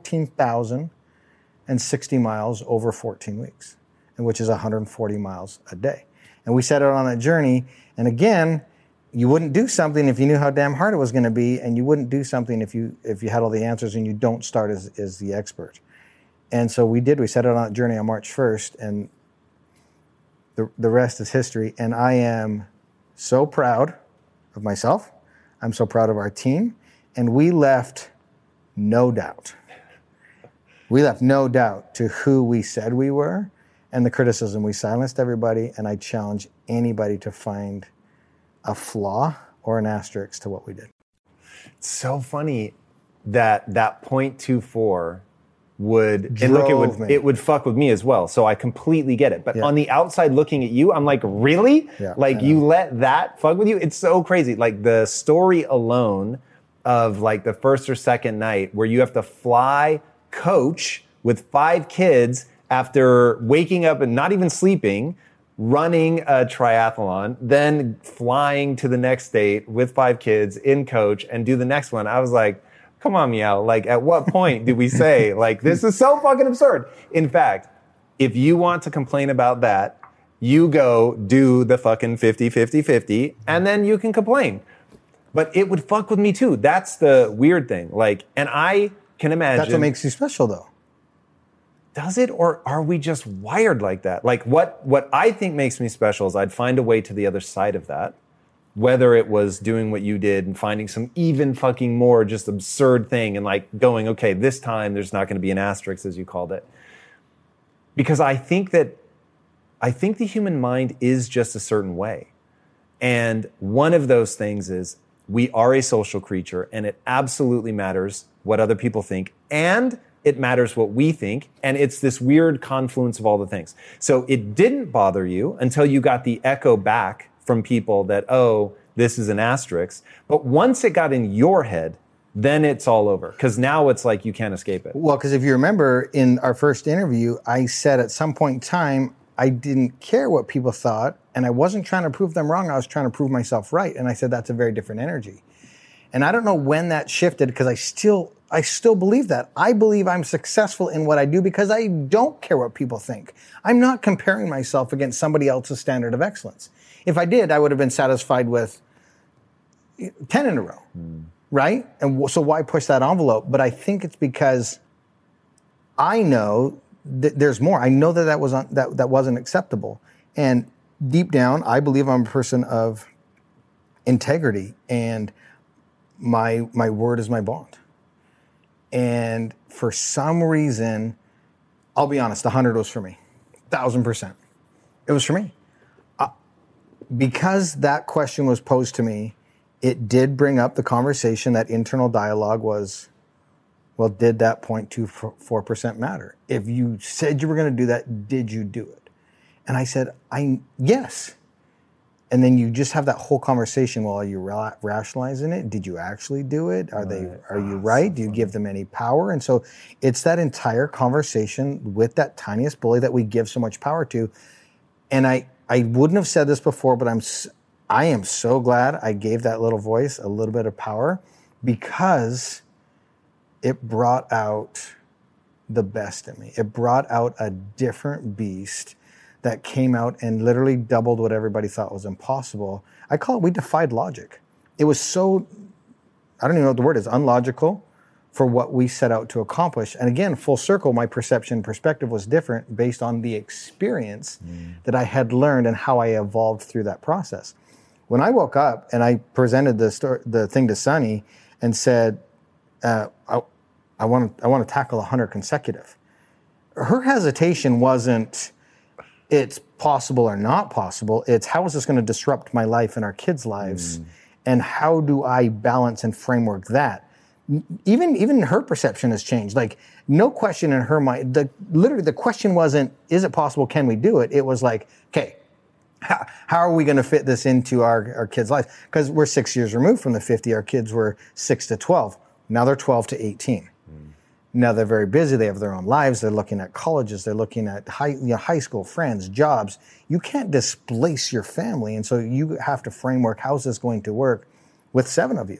Speaker 3: 14,060 miles over 14 weeks, and which is 140 miles a day. And we set out on that journey, and again, you wouldn't do something if you knew how damn hard it was going to be, and you wouldn't do something if you had all the answers and you don't start as the expert. And so we did. We set out on that journey on March 1st, and the rest is history. And I am so proud of myself. I'm so proud of our team. And we left no doubt. We left no doubt to who we said we were and the criticism. We silenced everybody, and I challenge anybody to find a flaw or an asterisk to what we did.
Speaker 4: It's so funny that 0.24 it would fuck with me as well. So I completely get it. But on the outside looking at you, I'm like, really?
Speaker 3: Yeah,
Speaker 4: you let that fuck with you? It's so crazy. Like the story alone of like the first or second night where you have to fly coach with 5 kids after waking up and not even sleeping, running a triathlon, then flying to the next state with 5 kids in coach and do the next one. I was like, Come on, Meow. Like, at what point do we say, like, this is so fucking absurd? In fact, if you want to complain about that, you go do the fucking 50-50-50, and then you can complain. But it would fuck with me too. That's the weird thing. Like, and I can imagine.
Speaker 3: That's what makes you special, though.
Speaker 4: Does it, or are we just wired like that? Like, what I think makes me special is I'd find a way to the other side of that. Whether it was doing what you did and finding some even fucking more just absurd thing and like going, okay, this time there's not going to be an asterisk, as you called it. Because I think the human mind is just a certain way. And one of those things is we are a social creature, and it absolutely matters what other people think, and it matters what we think, and it's this weird confluence of all the things. So it didn't bother you until you got the echo back from people that, oh, this is an asterisk. But once it got in your head, then it's all over. Because now it's like you can't escape it.
Speaker 3: Well, because if you remember in our first interview, I said at some point in time, I didn't care what people thought, and I wasn't trying to prove them wrong. I was trying to prove myself right. And I said, that's a very different energy. And I don't know when that shifted, because I still believe that. I believe I'm successful in what I do because I don't care what people think. I'm not comparing myself against somebody else's standard of excellence. If I did, I would have been satisfied with 10 in a row, right? And so why push that envelope? But I think it's because I know that there's more. I know that that wasn't acceptable. And deep down, I believe I'm a person of integrity, and my word is my bond. And for some reason, I'll be honest, 100 was for me. 1,000%. It was for me. Because that question was posed to me, it did bring up the conversation. That internal dialogue was, well, did that 0.24% matter? If you said you were going to do that, did you do it? And I said, yes. And then you just have that whole conversation. Well, are you rationalizing it? Did you actually do it? Are you right? Do you give them any power? And so it's that entire conversation with that tiniest bully that we give so much power to. And I wouldn't have said this before, but I am so glad I gave that little voice a little bit of power, because it brought out the best in me. It brought out a different beast that came out and literally doubled what everybody thought was impossible. I call it, we defied logic. It was so, I don't even know what the word is, unlogical for what we set out to accomplish. And again, full circle, my perspective was different based on the experience that I had learned and how I evolved through that process. When I woke up and I presented the thing to Sunny and said, I want to tackle 100 consecutive. Her hesitation wasn't, it's possible or not possible. It's, how is this going to disrupt my life and our kids' lives? And how do I balance and framework that? Even her perception has changed. Like, no question in her mind. Literally, the question wasn't, is it possible? Can we do it? It was like, okay, how are we going to fit this into our kids' lives? Because we're 6 years removed from the 50. Our kids were 6 to 12. Now they're 12 to 18. Now they're very busy. They have their own lives. They're looking at colleges. They're looking at high school friends, jobs. You can't displace your family. And so you have to framework, how's this going to work with 7 of you?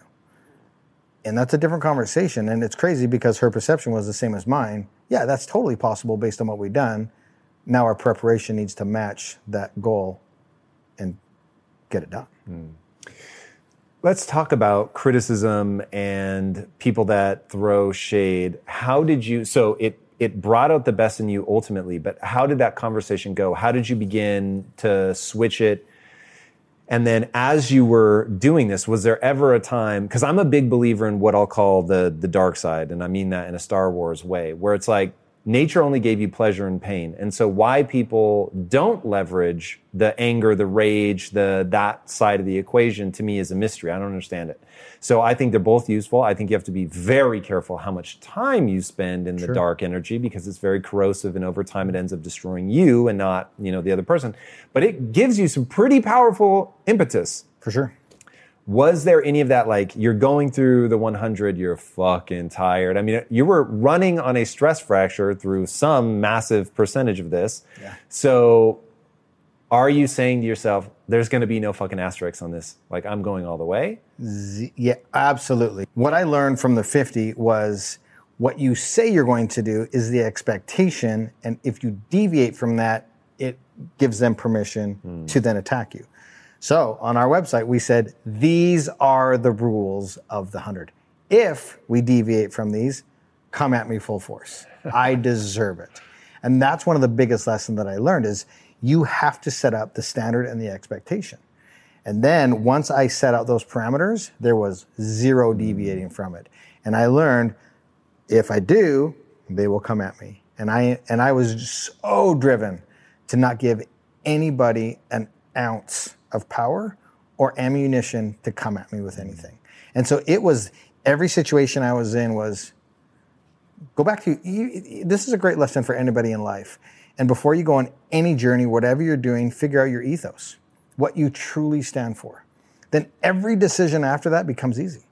Speaker 3: And that's a different conversation. And it's crazy because her perception was the same as mine. Yeah, that's totally possible based on what we've done. Now our preparation needs to match that goal and get it done.
Speaker 4: Let's talk about criticism and people that throw shade. How did you, so it brought out the best in you ultimately, but how did that conversation go? How did you begin to switch it? And then as you were doing this, was there ever a time, because I'm a big believer in what I'll call the dark side, and I mean that in a Star Wars way, where it's like, nature only gave you pleasure and pain. And so why people don't leverage the anger, the rage, that side of the equation, to me is a mystery. I don't understand it. So I think they're both useful. I think you have to be very careful how much time you spend in the dark energy, because it's very corrosive, and over time it ends up destroying you and not, the other person. But it gives you some pretty powerful impetus.
Speaker 3: For sure.
Speaker 4: Was there any of that, like, you're going through the 100, you're fucking tired? I mean, you were running on a stress fracture through some massive percentage of this. Yeah. So are you saying to yourself, there's going to be no fucking asterisks on this. Like, I'm going all the way.
Speaker 3: Yeah, absolutely. What I learned from the 50 was what you say you're going to do is the expectation. And if you deviate from that, it gives them permission to then attack you. So on our website, we said, these are the rules of the 100. If we deviate from these, come at me full force. I deserve it. And that's one of the biggest lessons that I learned is you have to set up the standard and the expectation. And then once I set out those parameters, there was zero deviating from it. And I learned if I do, they will come at me. And I was so driven to not give anybody an ounce of power or ammunition to come at me with anything. And so it was, every situation I was in was, go back to, this is a great lesson for anybody in life. And before you go on any journey, whatever you're doing, figure out your ethos, what you truly stand for. Then every decision after that becomes easy.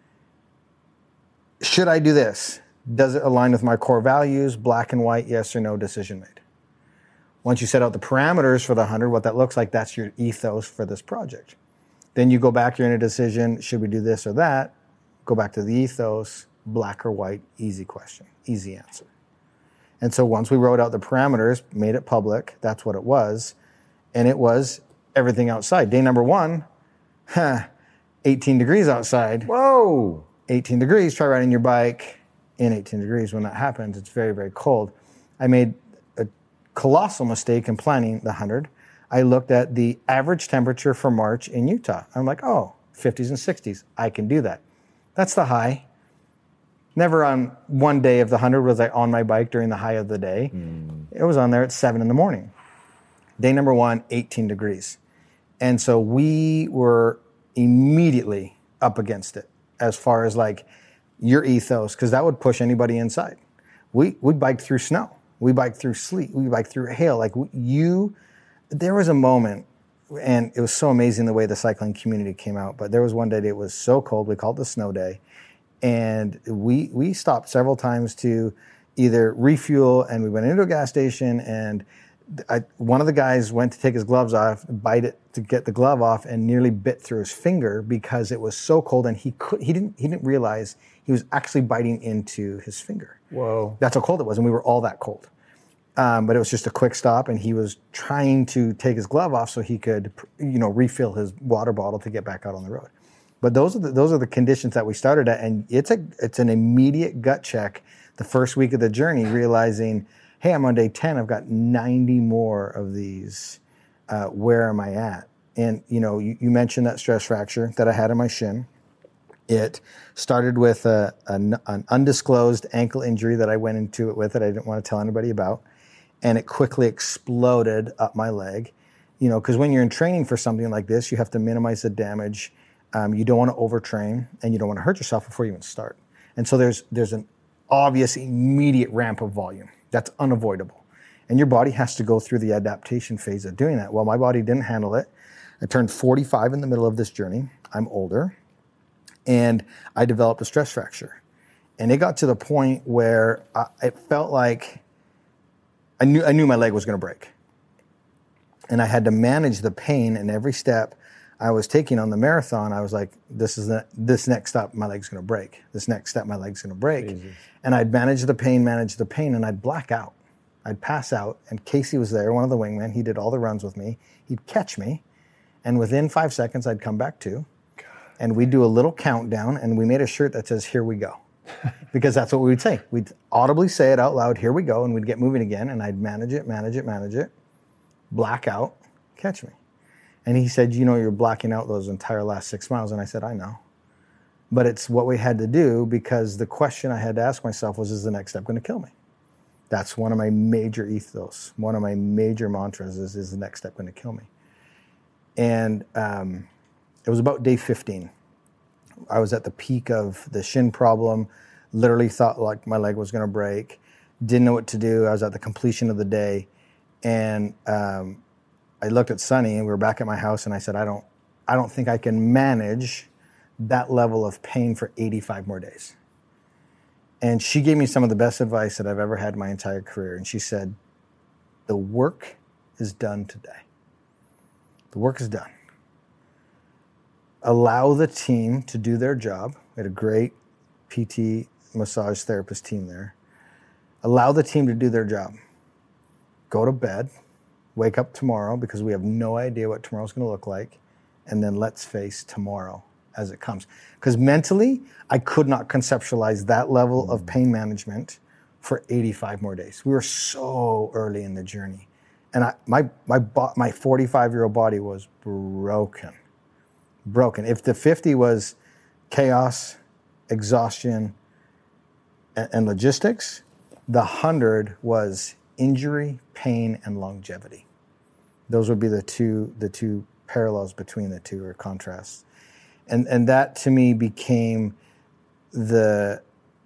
Speaker 3: Should I do this? Does it align with my core values? Black and white, yes or no, decision made. Once you set out the parameters for the 100, what that looks like, that's your ethos for this project. Then you go back, you're in a decision, should we do this or that? Go back to the ethos, black or white, easy question, easy answer. And so once we wrote out the parameters, made it public, that's what it was. And it was everything outside. Day number 1, 18 degrees outside.
Speaker 4: Whoa!
Speaker 3: 18 degrees, try riding your bike in 18 degrees. When that happens, it's very, very cold. I made a colossal mistake in planning the 100. I looked at the average temperature for March in Utah. I'm like, oh, 50s and 60s. I can do that. That's the high. Never on one day of the 100 was I on my bike during the high of the day. It was on there at 7 in the morning. Day number 1, 18 degrees. And so we were immediately up against it as far as like your ethos, because that would push anybody inside. We biked through snow. We biked through sleet. We biked through hail. Like there was a moment, and it was so amazing the way the cycling community came out, but there was one day that it was so cold, we called it the snow day. And we stopped several times to either refuel, and we went into a gas station, and one of the guys went to take his gloves off, bite it to get the glove off, and nearly bit through his finger because it was so cold, and he didn't realize he was actually biting into his finger.
Speaker 4: Whoa!
Speaker 3: That's how cold it was, and we were all that cold. But it was just a quick stop, and he was trying to take his glove off so he could, refill his water bottle to get back out on the road. But those are the conditions that we started at, and it's an immediate gut check the first week of the journey, realizing, hey, I'm on day 10, I've got 90 more of these. Where am I at? And you mentioned that stress fracture that I had in my shin. It started with an undisclosed ankle injury that I went into it with that I didn't want to tell anybody about, and it quickly exploded up my leg. Because when you're in training for something like this, you have to minimize the damage. You don't want to overtrain, and you don't want to hurt yourself before you even start. And so there's an obvious immediate ramp of volume. That's unavoidable. And your body has to go through the adaptation phase of doing that. Well, my body didn't handle it. I turned 45 in the middle of this journey. I'm older. And I developed a stress fracture. And it got to the point where it felt like I knew my leg was going to break. And I had to manage the pain in every step I was taking on the marathon. I was like, this next step, my leg's going to break. This next step, my leg's going to break. Crazy. And I'd manage the pain, and I'd black out. I'd pass out, and Casey was there, one of the wingmen. He did all the runs with me. He'd catch me, and within 5 seconds, I'd come back to, and we'd do a little countdown, and we made a shirt that says, "Here we go," because that's what we would say. We'd audibly say it out loud, "Here we go," and we'd get moving again, and I'd manage it, black out, catch me. And he said, you're blacking out those entire last 6 miles. And I said, I know. But it's what we had to do, because the question I had to ask myself was, is the next step going to kill me? That's one of my major ethos. One of my major mantras is the next step going to kill me? And it was about day 15. I was at the peak of the shin problem, literally thought like my leg was going to break, didn't know what to do. I was at the completion of the day. And I looked at Sunny, and we were back at my house, and I said, I don't think I can manage that level of pain for 85 more days. And she gave me some of the best advice that I've ever had in my entire career. And she said, the work is done today. The work is done. Allow the team to do their job. We had a great PT massage therapist team there. Allow the team to do their job. Go to bed, wake up tomorrow because we have no idea what tomorrow's going to look like, and then let's face tomorrow as it comes. Because mentally, I could not conceptualize that level of pain management for 85 more days. We were so early in the journey. And my 45-year-old body was broken. If the 50 was chaos, exhaustion, and logistics, the 100 was injury, pain, and longevity. Those would be the two parallels between the two, or contrasts. And that to me became the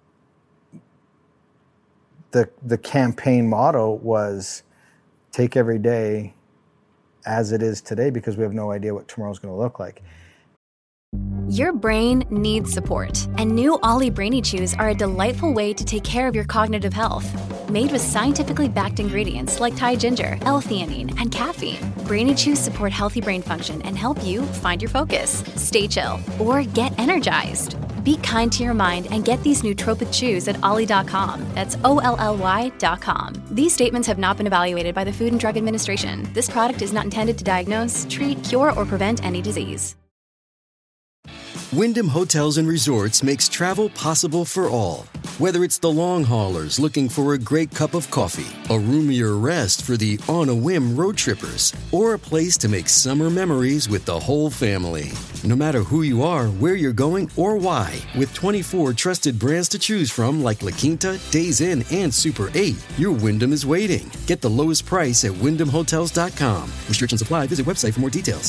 Speaker 3: campaign motto was take every day as it is today, because we have no idea what tomorrow's going to look like.
Speaker 7: Your brain needs support, and new Ollie Brainy Chews are a delightful way to take care of your cognitive health. Made with scientifically backed ingredients like Thai ginger, L-theanine, and caffeine, Brainy Chews support healthy brain function and help you find your focus, stay chill, or get energized. Be kind to your mind and get these nootropic chews at ollie.com. That's OLLY.com. These statements have not been evaluated by the Food and Drug Administration. This product is not intended to diagnose, treat, cure, or prevent any disease.
Speaker 8: Wyndham Hotels and Resorts makes travel possible for all. Whether it's the long haulers looking for a great cup of coffee, a roomier rest for the on-a-whim road trippers, or a place to make summer memories with the whole family. No matter who you are, where you're going, or why, with 24 trusted brands to choose from like La Quinta, Days Inn, and Super 8, your Wyndham is waiting. Get the lowest price at WyndhamHotels.com. Restrictions apply. Visit website for more details.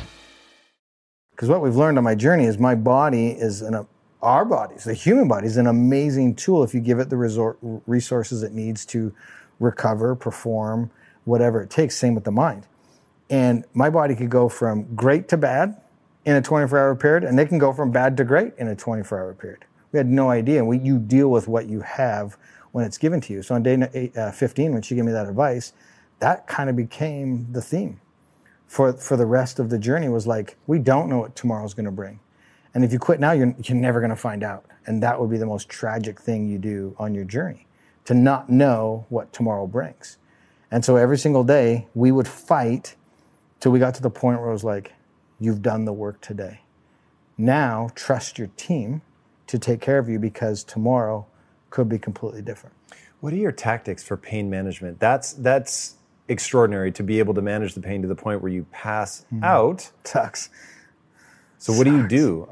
Speaker 3: Because what we've learned on my journey is my body is our bodies, the human body, is an amazing tool if you give it the resources it needs to recover, perform, whatever it takes. Same with the mind. And my body could go from great to bad in a 24-hour period, and they can go from bad to great in a 24-hour period. We had no idea. You deal with what you have when it's given to you. So on day 15, when she gave me that advice, that kind of became the theme for the rest of the journey. Was like, we don't know what tomorrow's going to bring. And if you quit now, you're never going to find out. And that would be the most tragic thing you do on your journey, to not know what tomorrow brings. And so every single day we would fight till we got to the point where it was like, you've done the work today. Now trust your team to take care of you, because tomorrow could be completely different.
Speaker 4: What are your tactics for pain management? That's extraordinary, to be able to manage the pain to the point where you pass out.
Speaker 3: Sucks.
Speaker 4: So what do you do?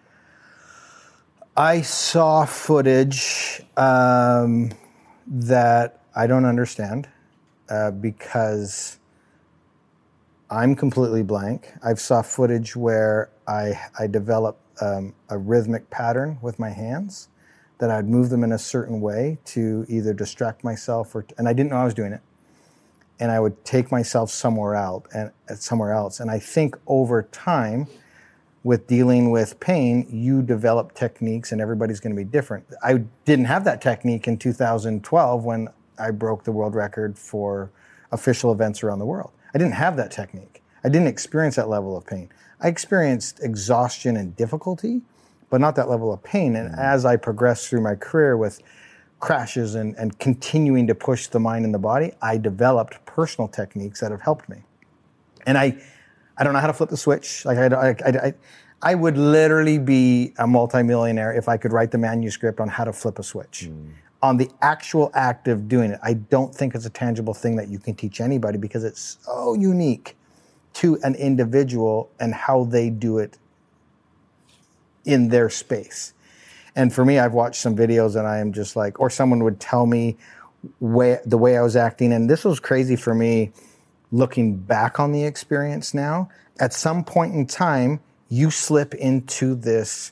Speaker 3: I saw footage that I don't understand because I'm completely blank. I've saw footage where I developed a rhythmic pattern with my hands, that I'd move them in a certain way to either distract myself and I didn't know I was doing it. And I would take myself somewhere else. And I think over time, with dealing with pain, you develop techniques, and everybody's going to be different. I didn't have that technique in 2012 when I broke the world record for official events around the world. I didn't have that technique. I didn't experience that level of pain. I experienced exhaustion and difficulty, but not that level of pain. And as I progressed through my career with crashes and continuing to push the mind and the body, I developed personal techniques that have helped me. And I don't know how to flip the switch. Like I would literally be a multimillionaire if I could write the manuscript on how to flip a switch. On the actual act of doing it, I don't think it's a tangible thing that you can teach anybody, because it's so unique to an individual and how they do it in their space. And for me, I've watched some videos and I am just like, or someone would tell me the way I was acting. And this was crazy for me looking back on the experience now. At some point in time, you slip into this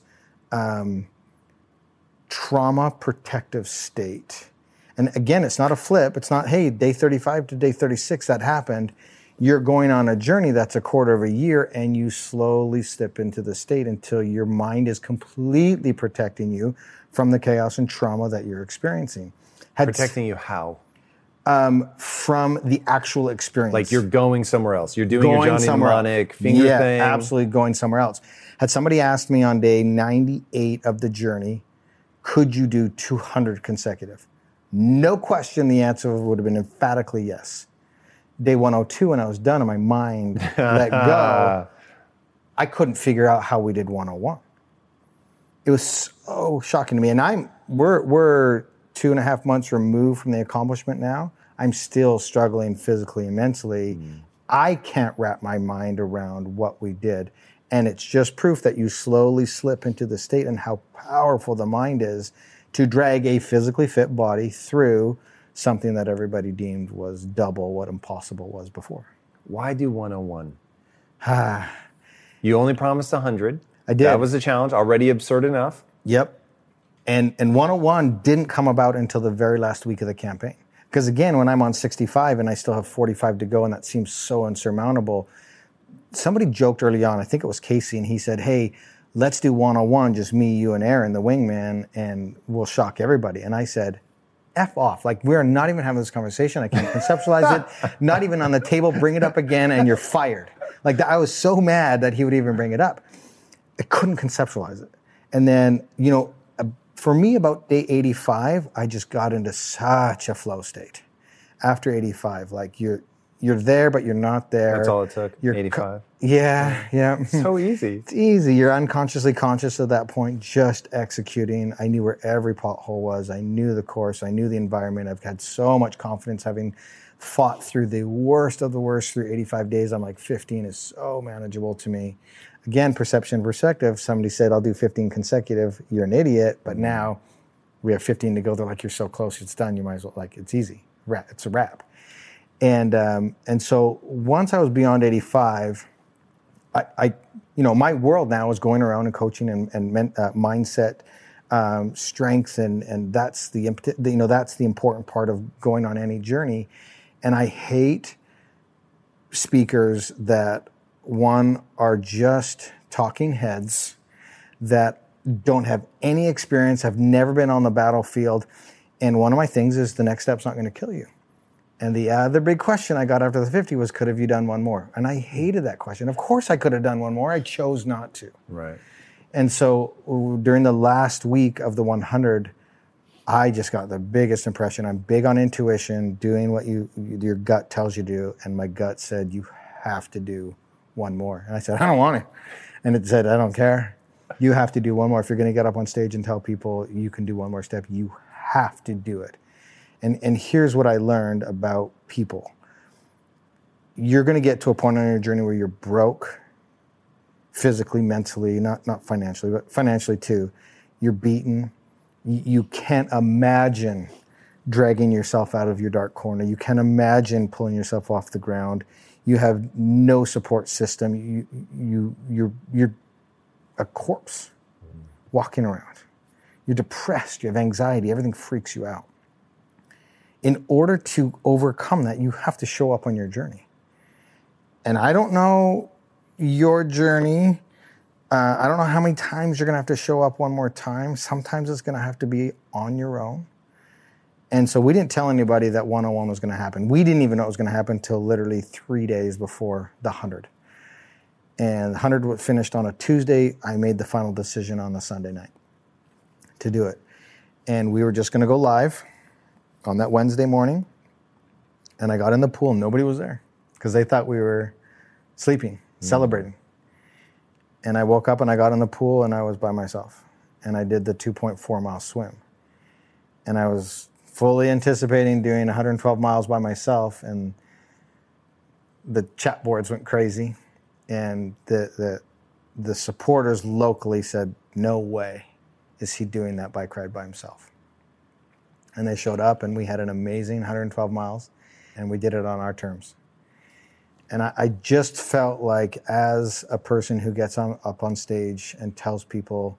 Speaker 3: trauma protective state. And again, it's not a flip. It's not, hey, day 35 to day 36, that happened. You're going on a journey that's a quarter of a year, and you slowly slip into the state until your mind is completely protecting you from the chaos and trauma that you're experiencing.
Speaker 4: Protecting you how?
Speaker 3: From the actual experience.
Speaker 4: Like you're going somewhere else. You're doing your Johnny Mnemonic finger thing.
Speaker 3: Yeah, absolutely going somewhere else. Had somebody asked me on day 98 of the journey, could you do 200 consecutive? No question, the answer would have been emphatically yes. Day 102, when I was done and my mind let go, I couldn't figure out how we did 101. It was so shocking to me. And we're 2.5 months removed from the accomplishment now. I'm still struggling physically and mentally. I can't wrap my mind around what we did. And it's just proof that you slowly slip into the state and how powerful the mind is to drag a physically fit body through something that everybody deemed was double what impossible was before.
Speaker 4: Why do 101? You only promised 100.
Speaker 3: I did.
Speaker 4: That was a challenge, already absurd enough.
Speaker 3: Yep. And 101 didn't come about until the very last week of the campaign. Because again, when I'm on 65 and I still have 45 to go and that seems so insurmountable, somebody joked early on, I think it was Casey, and he said, hey, let's do 101, just me, you, and Aaron, the wingman, and we'll shock everybody. And I said, F off. Like, we're not even having this conversation. I can't conceptualize it. Not even on the table. Bring it up again and you're fired. Like, I was so mad that he would even bring it up. I couldn't conceptualize it. And then, for me, about day 85, I just got into such a flow state. After 85, like you're there, but you're not there.
Speaker 4: That's all it took, 85?
Speaker 3: Yeah.
Speaker 4: So easy.
Speaker 3: It's easy. You're unconsciously conscious at that point, just executing. I knew where every pothole was. I knew the course. I knew the environment. I've had so much confidence having fought through the worst of the worst through 85 days. I'm like, 15 is so manageable to me. Again, perception, perspective. Somebody said, I'll do 15 consecutive. You're an idiot. But now we have 15 to go. They're like, you're so close. It's done. You might as well, like, it's easy. It's a wrap. And so once I was beyond 85, my world now is going around and coaching and mindset, strength. And that's that's the important part of going on any journey. And I hate speakers that are just talking heads that don't have any experience, have never been on the battlefield. And one of my things is the next step's not going to kill you. And the other big question I got after the 50 was, could have you done one more? And I hated that question. Of course I could have done one more. I chose not to.
Speaker 4: Right.
Speaker 3: And so during the last week of the 100, I just got the biggest impression. I'm big on intuition, doing what your gut tells you to do. And my gut said, you have to do one more. And I said, I don't want to. And it said, I don't care. You have to do one more. If you're going to get up on stage and tell people you can do one more step, you have to do it. And here's what I learned about people. You're going to get to a point on your journey where you're broke, physically, mentally, not financially, but financially too. You're beaten. You can't imagine dragging yourself out of your dark corner. You can't imagine pulling yourself off the ground. You have no support system. You're a corpse walking around. You're depressed. You have anxiety. Everything freaks you out. In order to overcome that, you have to show up on your journey. And I don't know your journey. I don't know how many times you're going to have to show up one more time. Sometimes it's going to have to be on your own. And so we didn't tell anybody that 101 was going to happen. We didn't even know it was going to happen until literally 3 days before the 100. And the 100 was finished on a Tuesday. I made the final decision on the Sunday night to do it. And we were just going to go live on that Wednesday morning. And I got in the pool and nobody was there because they thought we were sleeping, celebrating. And I woke up and I got in the pool and I was by myself. And I did the 2.4 mile swim. And I was fully anticipating doing 112 miles by myself. And the chat boards went crazy. And the supporters locally said, no way is he doing that bike ride by himself. And they showed up and we had an amazing 112 miles and we did it on our terms. And I just felt like, as a person who gets up on stage and tells people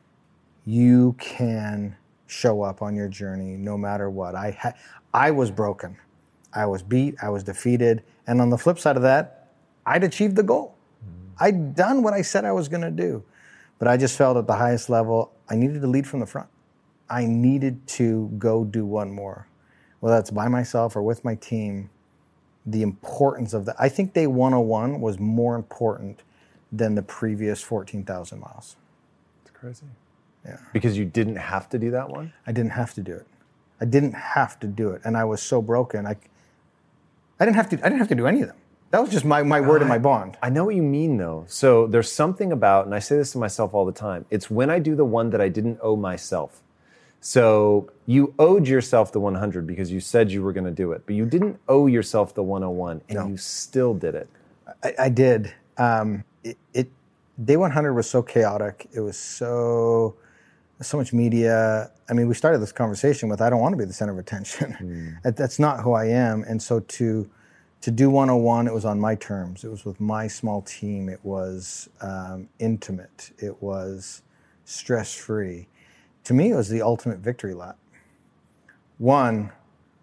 Speaker 3: you can show up on your journey no matter what. I was broken. I was beat. I was defeated. And on the flip side of that, I'd achieved the goal. I'd done what I said I was going to do. But I just felt at the highest level, I needed to lead from the front. I needed to go do one more. whether that's by myself or with my team, the importance of that. I think day 101 was more important than the previous 14,000 miles.
Speaker 4: It's crazy.
Speaker 3: Yeah.
Speaker 4: Because you didn't have to do that one?
Speaker 3: I didn't have to do it. I didn't have to do it. And I was so broken. I didn't have to do any of them. That was just my word and my bond.
Speaker 4: I know what you mean, though. So there's something about, and I say this to myself all the time, it's when I do the one that I didn't owe myself. So you owed yourself the 100 because you said you were going to do it, but you didn't owe yourself the 101, and you still did it.
Speaker 3: I did. Day 100 was so chaotic. It was so much media. I mean, we started this conversation with, I don't want to be the center of attention. That's not who I am. And so to do 101, it was on my terms. It was with my small team. It was intimate. It was stress-free. To me, it was the ultimate victory lap. One,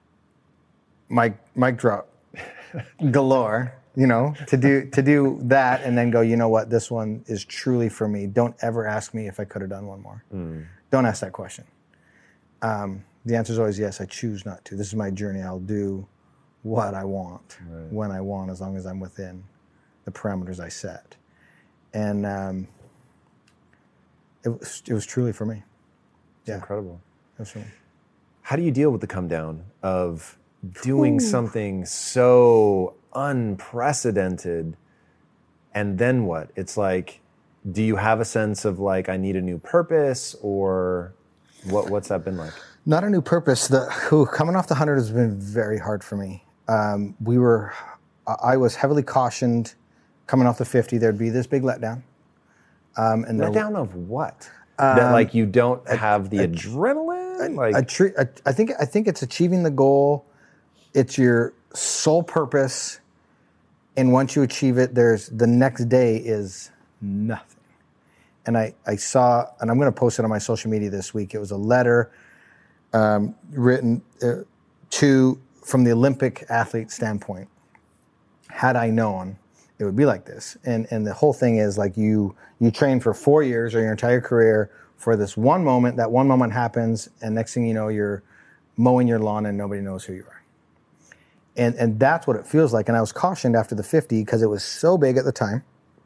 Speaker 3: mic drop galore, to do that and then go, you know what, this one is truly for me. Don't ever ask me if I could have done one more. Don't ask that question. The answer is always yes, I choose not to. This is my journey. I'll do what I want, when I want, as long as I'm within the parameters I set. And it was truly for me.
Speaker 4: It's incredible.
Speaker 3: It was for me.
Speaker 4: How do you deal with the come down of doing something so unprecedented, and then what? It's like, do you have a sense of like, I need a new purpose, or what's that been like?
Speaker 3: Not a new purpose. Coming off the 100 has been very hard for me. I was heavily cautioned coming off the 50, there'd be this big letdown. And
Speaker 4: letdown of what? That like you don't have the adrenaline?
Speaker 3: I think it's achieving the goal. It's your sole purpose. And once you achieve it, the next day is nothing. And I saw, and I'm going to post it on my social media this week. It was a letter written from the Olympic athlete standpoint. Had I known, it would be like this. And the whole thing is like you train for 4 years or your entire career for this one moment. That one moment happens, and next thing you know, you're mowing your lawn and nobody knows who you are. And that's what it feels like. And I was cautioned after the 50 because it was so big at the time.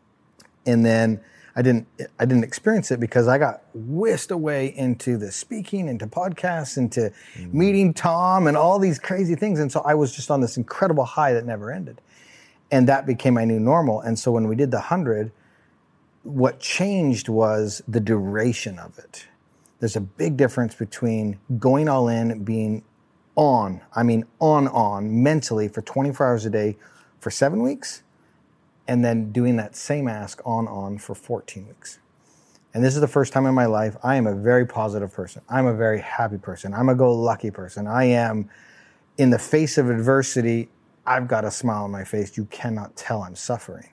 Speaker 3: And then I didn't experience it because I got whisked away into the speaking, into podcasts, into meeting Tom and all these crazy things. And so I was just on this incredible high that never ended. And that became my new normal. And so when we did the 100, what changed was the duration of it. There's a big difference between going all in, being on mentally for 24 hours a day for 7 weeks, and then doing that same ask on for 14 weeks. And this is the first time in my life I am a very positive person. I'm a very happy person. I'm a go-lucky person. I am, in the face of adversity, I've got a smile on my face. You cannot tell I'm suffering.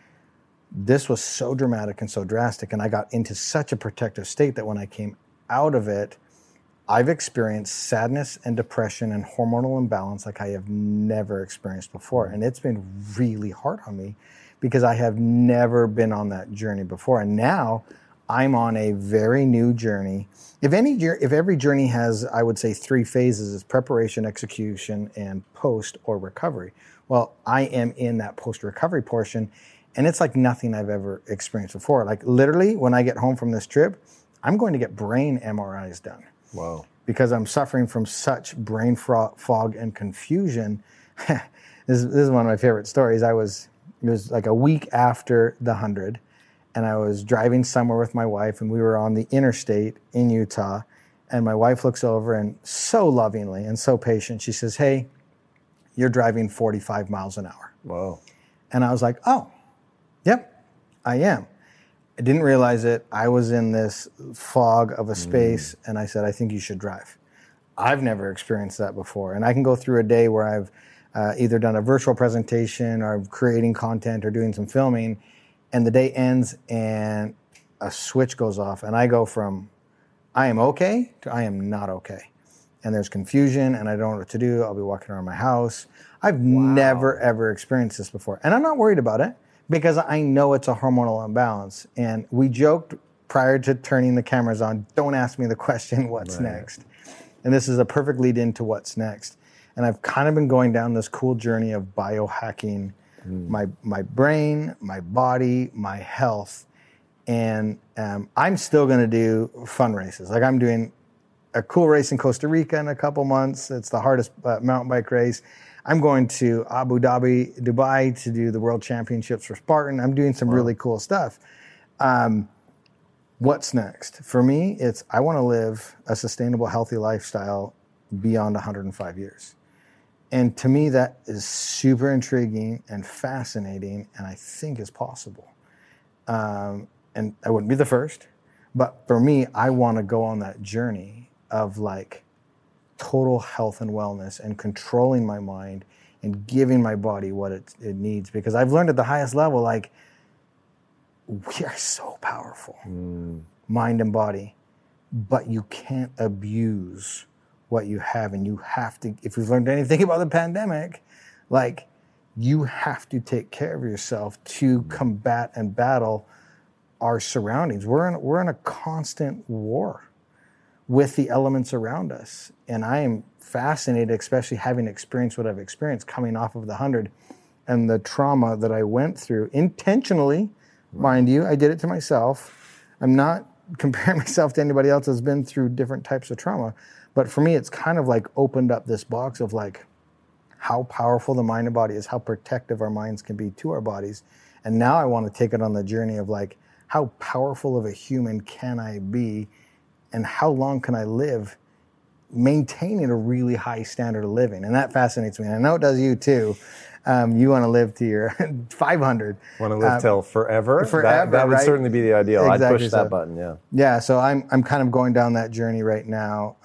Speaker 3: This was so dramatic and so drastic, and I got into such a protective state that when I came out of it, I've experienced sadness and depression and hormonal imbalance like I have never experienced before. And it's been really hard on me because I have never been on that journey before. And now I'm on a very new journey. If every journey has, I would say, 3 phases, it's preparation, execution, and post or recovery. Well, I am in that post-recovery portion, and it's like nothing I've ever experienced before. Like literally, when I get home from this trip, I'm going to get brain MRIs done.
Speaker 4: Wow.
Speaker 3: Because I'm suffering from such brain fog and confusion. This is one of my favorite stories. It was like a week after the 100, and I was driving somewhere with my wife, and we were on the interstate in Utah, and my wife looks over and so lovingly and so patient, she says, "Hey, you're driving 45 miles an hour."
Speaker 4: Whoa.
Speaker 3: And I was like, "Oh, yep, I am." I didn't realize it. I was in this fog of a space, and I said, "I think you should drive." I've never experienced that before. And I can go through a day where I've either done a virtual presentation or I'm creating content or doing some filming, and the day ends and a switch goes off, and I go from I am okay to I am not okay. And there's confusion, and I don't know what to do. I'll be walking around my house. I've never, ever experienced this before. And I'm not worried about it, because I know it's a hormonal imbalance. And we joked prior to turning the cameras on, don't ask me the question, what's next? And this is a perfect lead into what's next. And I've kind of been going down this cool journey of biohacking my brain, my body, my health. And I'm still going to do fun races. Like I'm doing a cool race in Costa Rica in a couple months. It's the hardest mountain bike race. I'm going to Abu Dhabi, Dubai to do the World Championships for Spartan. I'm doing some really cool stuff. What's next? For me, it's I want to live a sustainable, healthy lifestyle beyond 105 years. And to me, that is super intriguing and fascinating, and I think is possible. And I wouldn't be the first, but for me, I want to go on that journey of like total health and wellness and controlling my mind and giving my body what it needs. Because I've learned at the highest level, like, we are so powerful, mind and body, but you can't abuse what you have. And you have to, if we've learned anything about the pandemic, like, you have to take care of yourself to combat and battle our surroundings. We're in a constant war with the elements around us. And I am fascinated, especially having experienced what I've experienced coming off of the 100 and the trauma that I went through intentionally, mind you. I did it to myself. I'm not comparing myself to anybody else that's been through different types of trauma. But for me, it's kind of like opened up this box of like how powerful the mind and body is, how protective our minds can be to our bodies. And now I want to take it on the journey of like, how powerful of a human can I be and how long can I live maintaining a really high standard of living? And that fascinates me. And I know it does you too. You want to live to your 500.
Speaker 4: Want to live till forever?
Speaker 3: Forever,
Speaker 4: that would
Speaker 3: right?
Speaker 4: certainly be the ideal.
Speaker 3: Exactly.
Speaker 4: I'd push that button, yeah.
Speaker 3: Yeah, so I'm kind of going down that journey right now,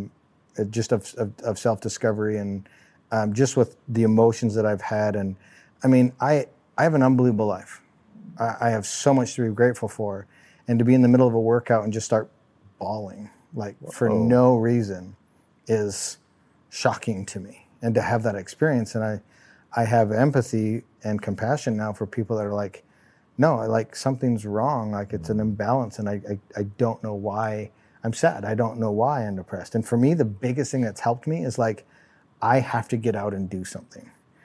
Speaker 3: just of self-discovery and just with the emotions that I've had. And I mean, I have an unbelievable life. I have so much to be grateful for. And to be in the middle of a workout and just start bawling, like for no reason, is shocking to me. And to have that experience, and I have empathy and compassion now for people that are like, no, like something's wrong, like it's an imbalance, and I don't know why I'm sad. I don't know why I'm depressed. And for me, the biggest thing that's helped me is like, I have to get out and do something.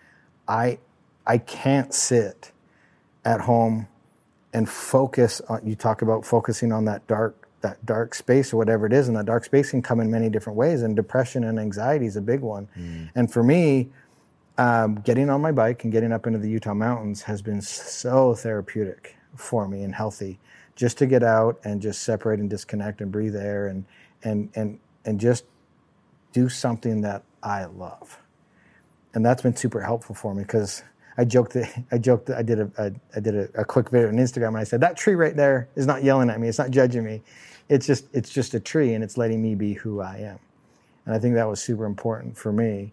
Speaker 3: I can't sit at home and focus on, you talk about focusing on that dark space or whatever it is, and that dark space can come in many different ways, and depression and anxiety is a big one. And for me, getting on my bike and getting up into the Utah mountains has been so therapeutic for me and healthy, just to get out and just separate and disconnect and breathe air and just do something that I love. And that's been super helpful for me, because I joked that I did a quick video on Instagram, and I said, that tree right there is not yelling at me. It's not judging me. It's just a tree, and it's letting me be who I am. And I think that was super important for me,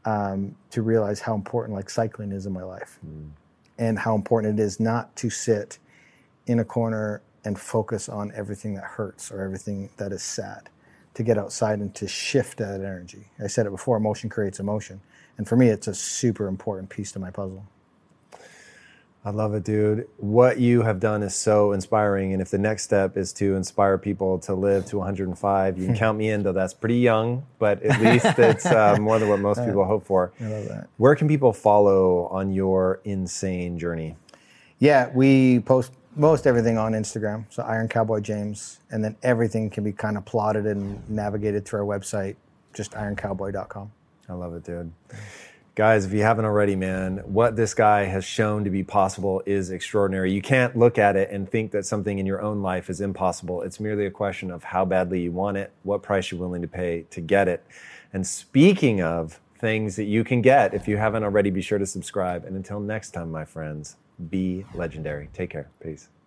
Speaker 3: to realize how important like cycling is in my life, and how important it is not to sit in a corner and focus on everything that hurts or everything that is sad, to get outside and to shift that energy. I said it before, emotion creates emotion. And for me, it's a super important piece to my puzzle.
Speaker 4: I love it, dude. What you have done is so inspiring. And if the next step is to inspire people to live to 105, you can count me in, though that's pretty young, but at least it's more than what most people hope for.
Speaker 3: I love that.
Speaker 4: Where can people follow on your insane journey?
Speaker 3: Yeah, we post most everything on Instagram, so Iron Cowboy James, and then everything can be kind of plotted and navigated through our website, just ironcowboy.com.
Speaker 4: I love it, dude. Guys, if you haven't already, man, what this guy has shown to be possible is extraordinary. You can't look at it and think that something in your own life is impossible. It's merely a question of how badly you want it, what price you're willing to pay to get it. And speaking of things that you can get, if you haven't already, be sure to subscribe. And until next time, my friends, be legendary. Take care. Peace.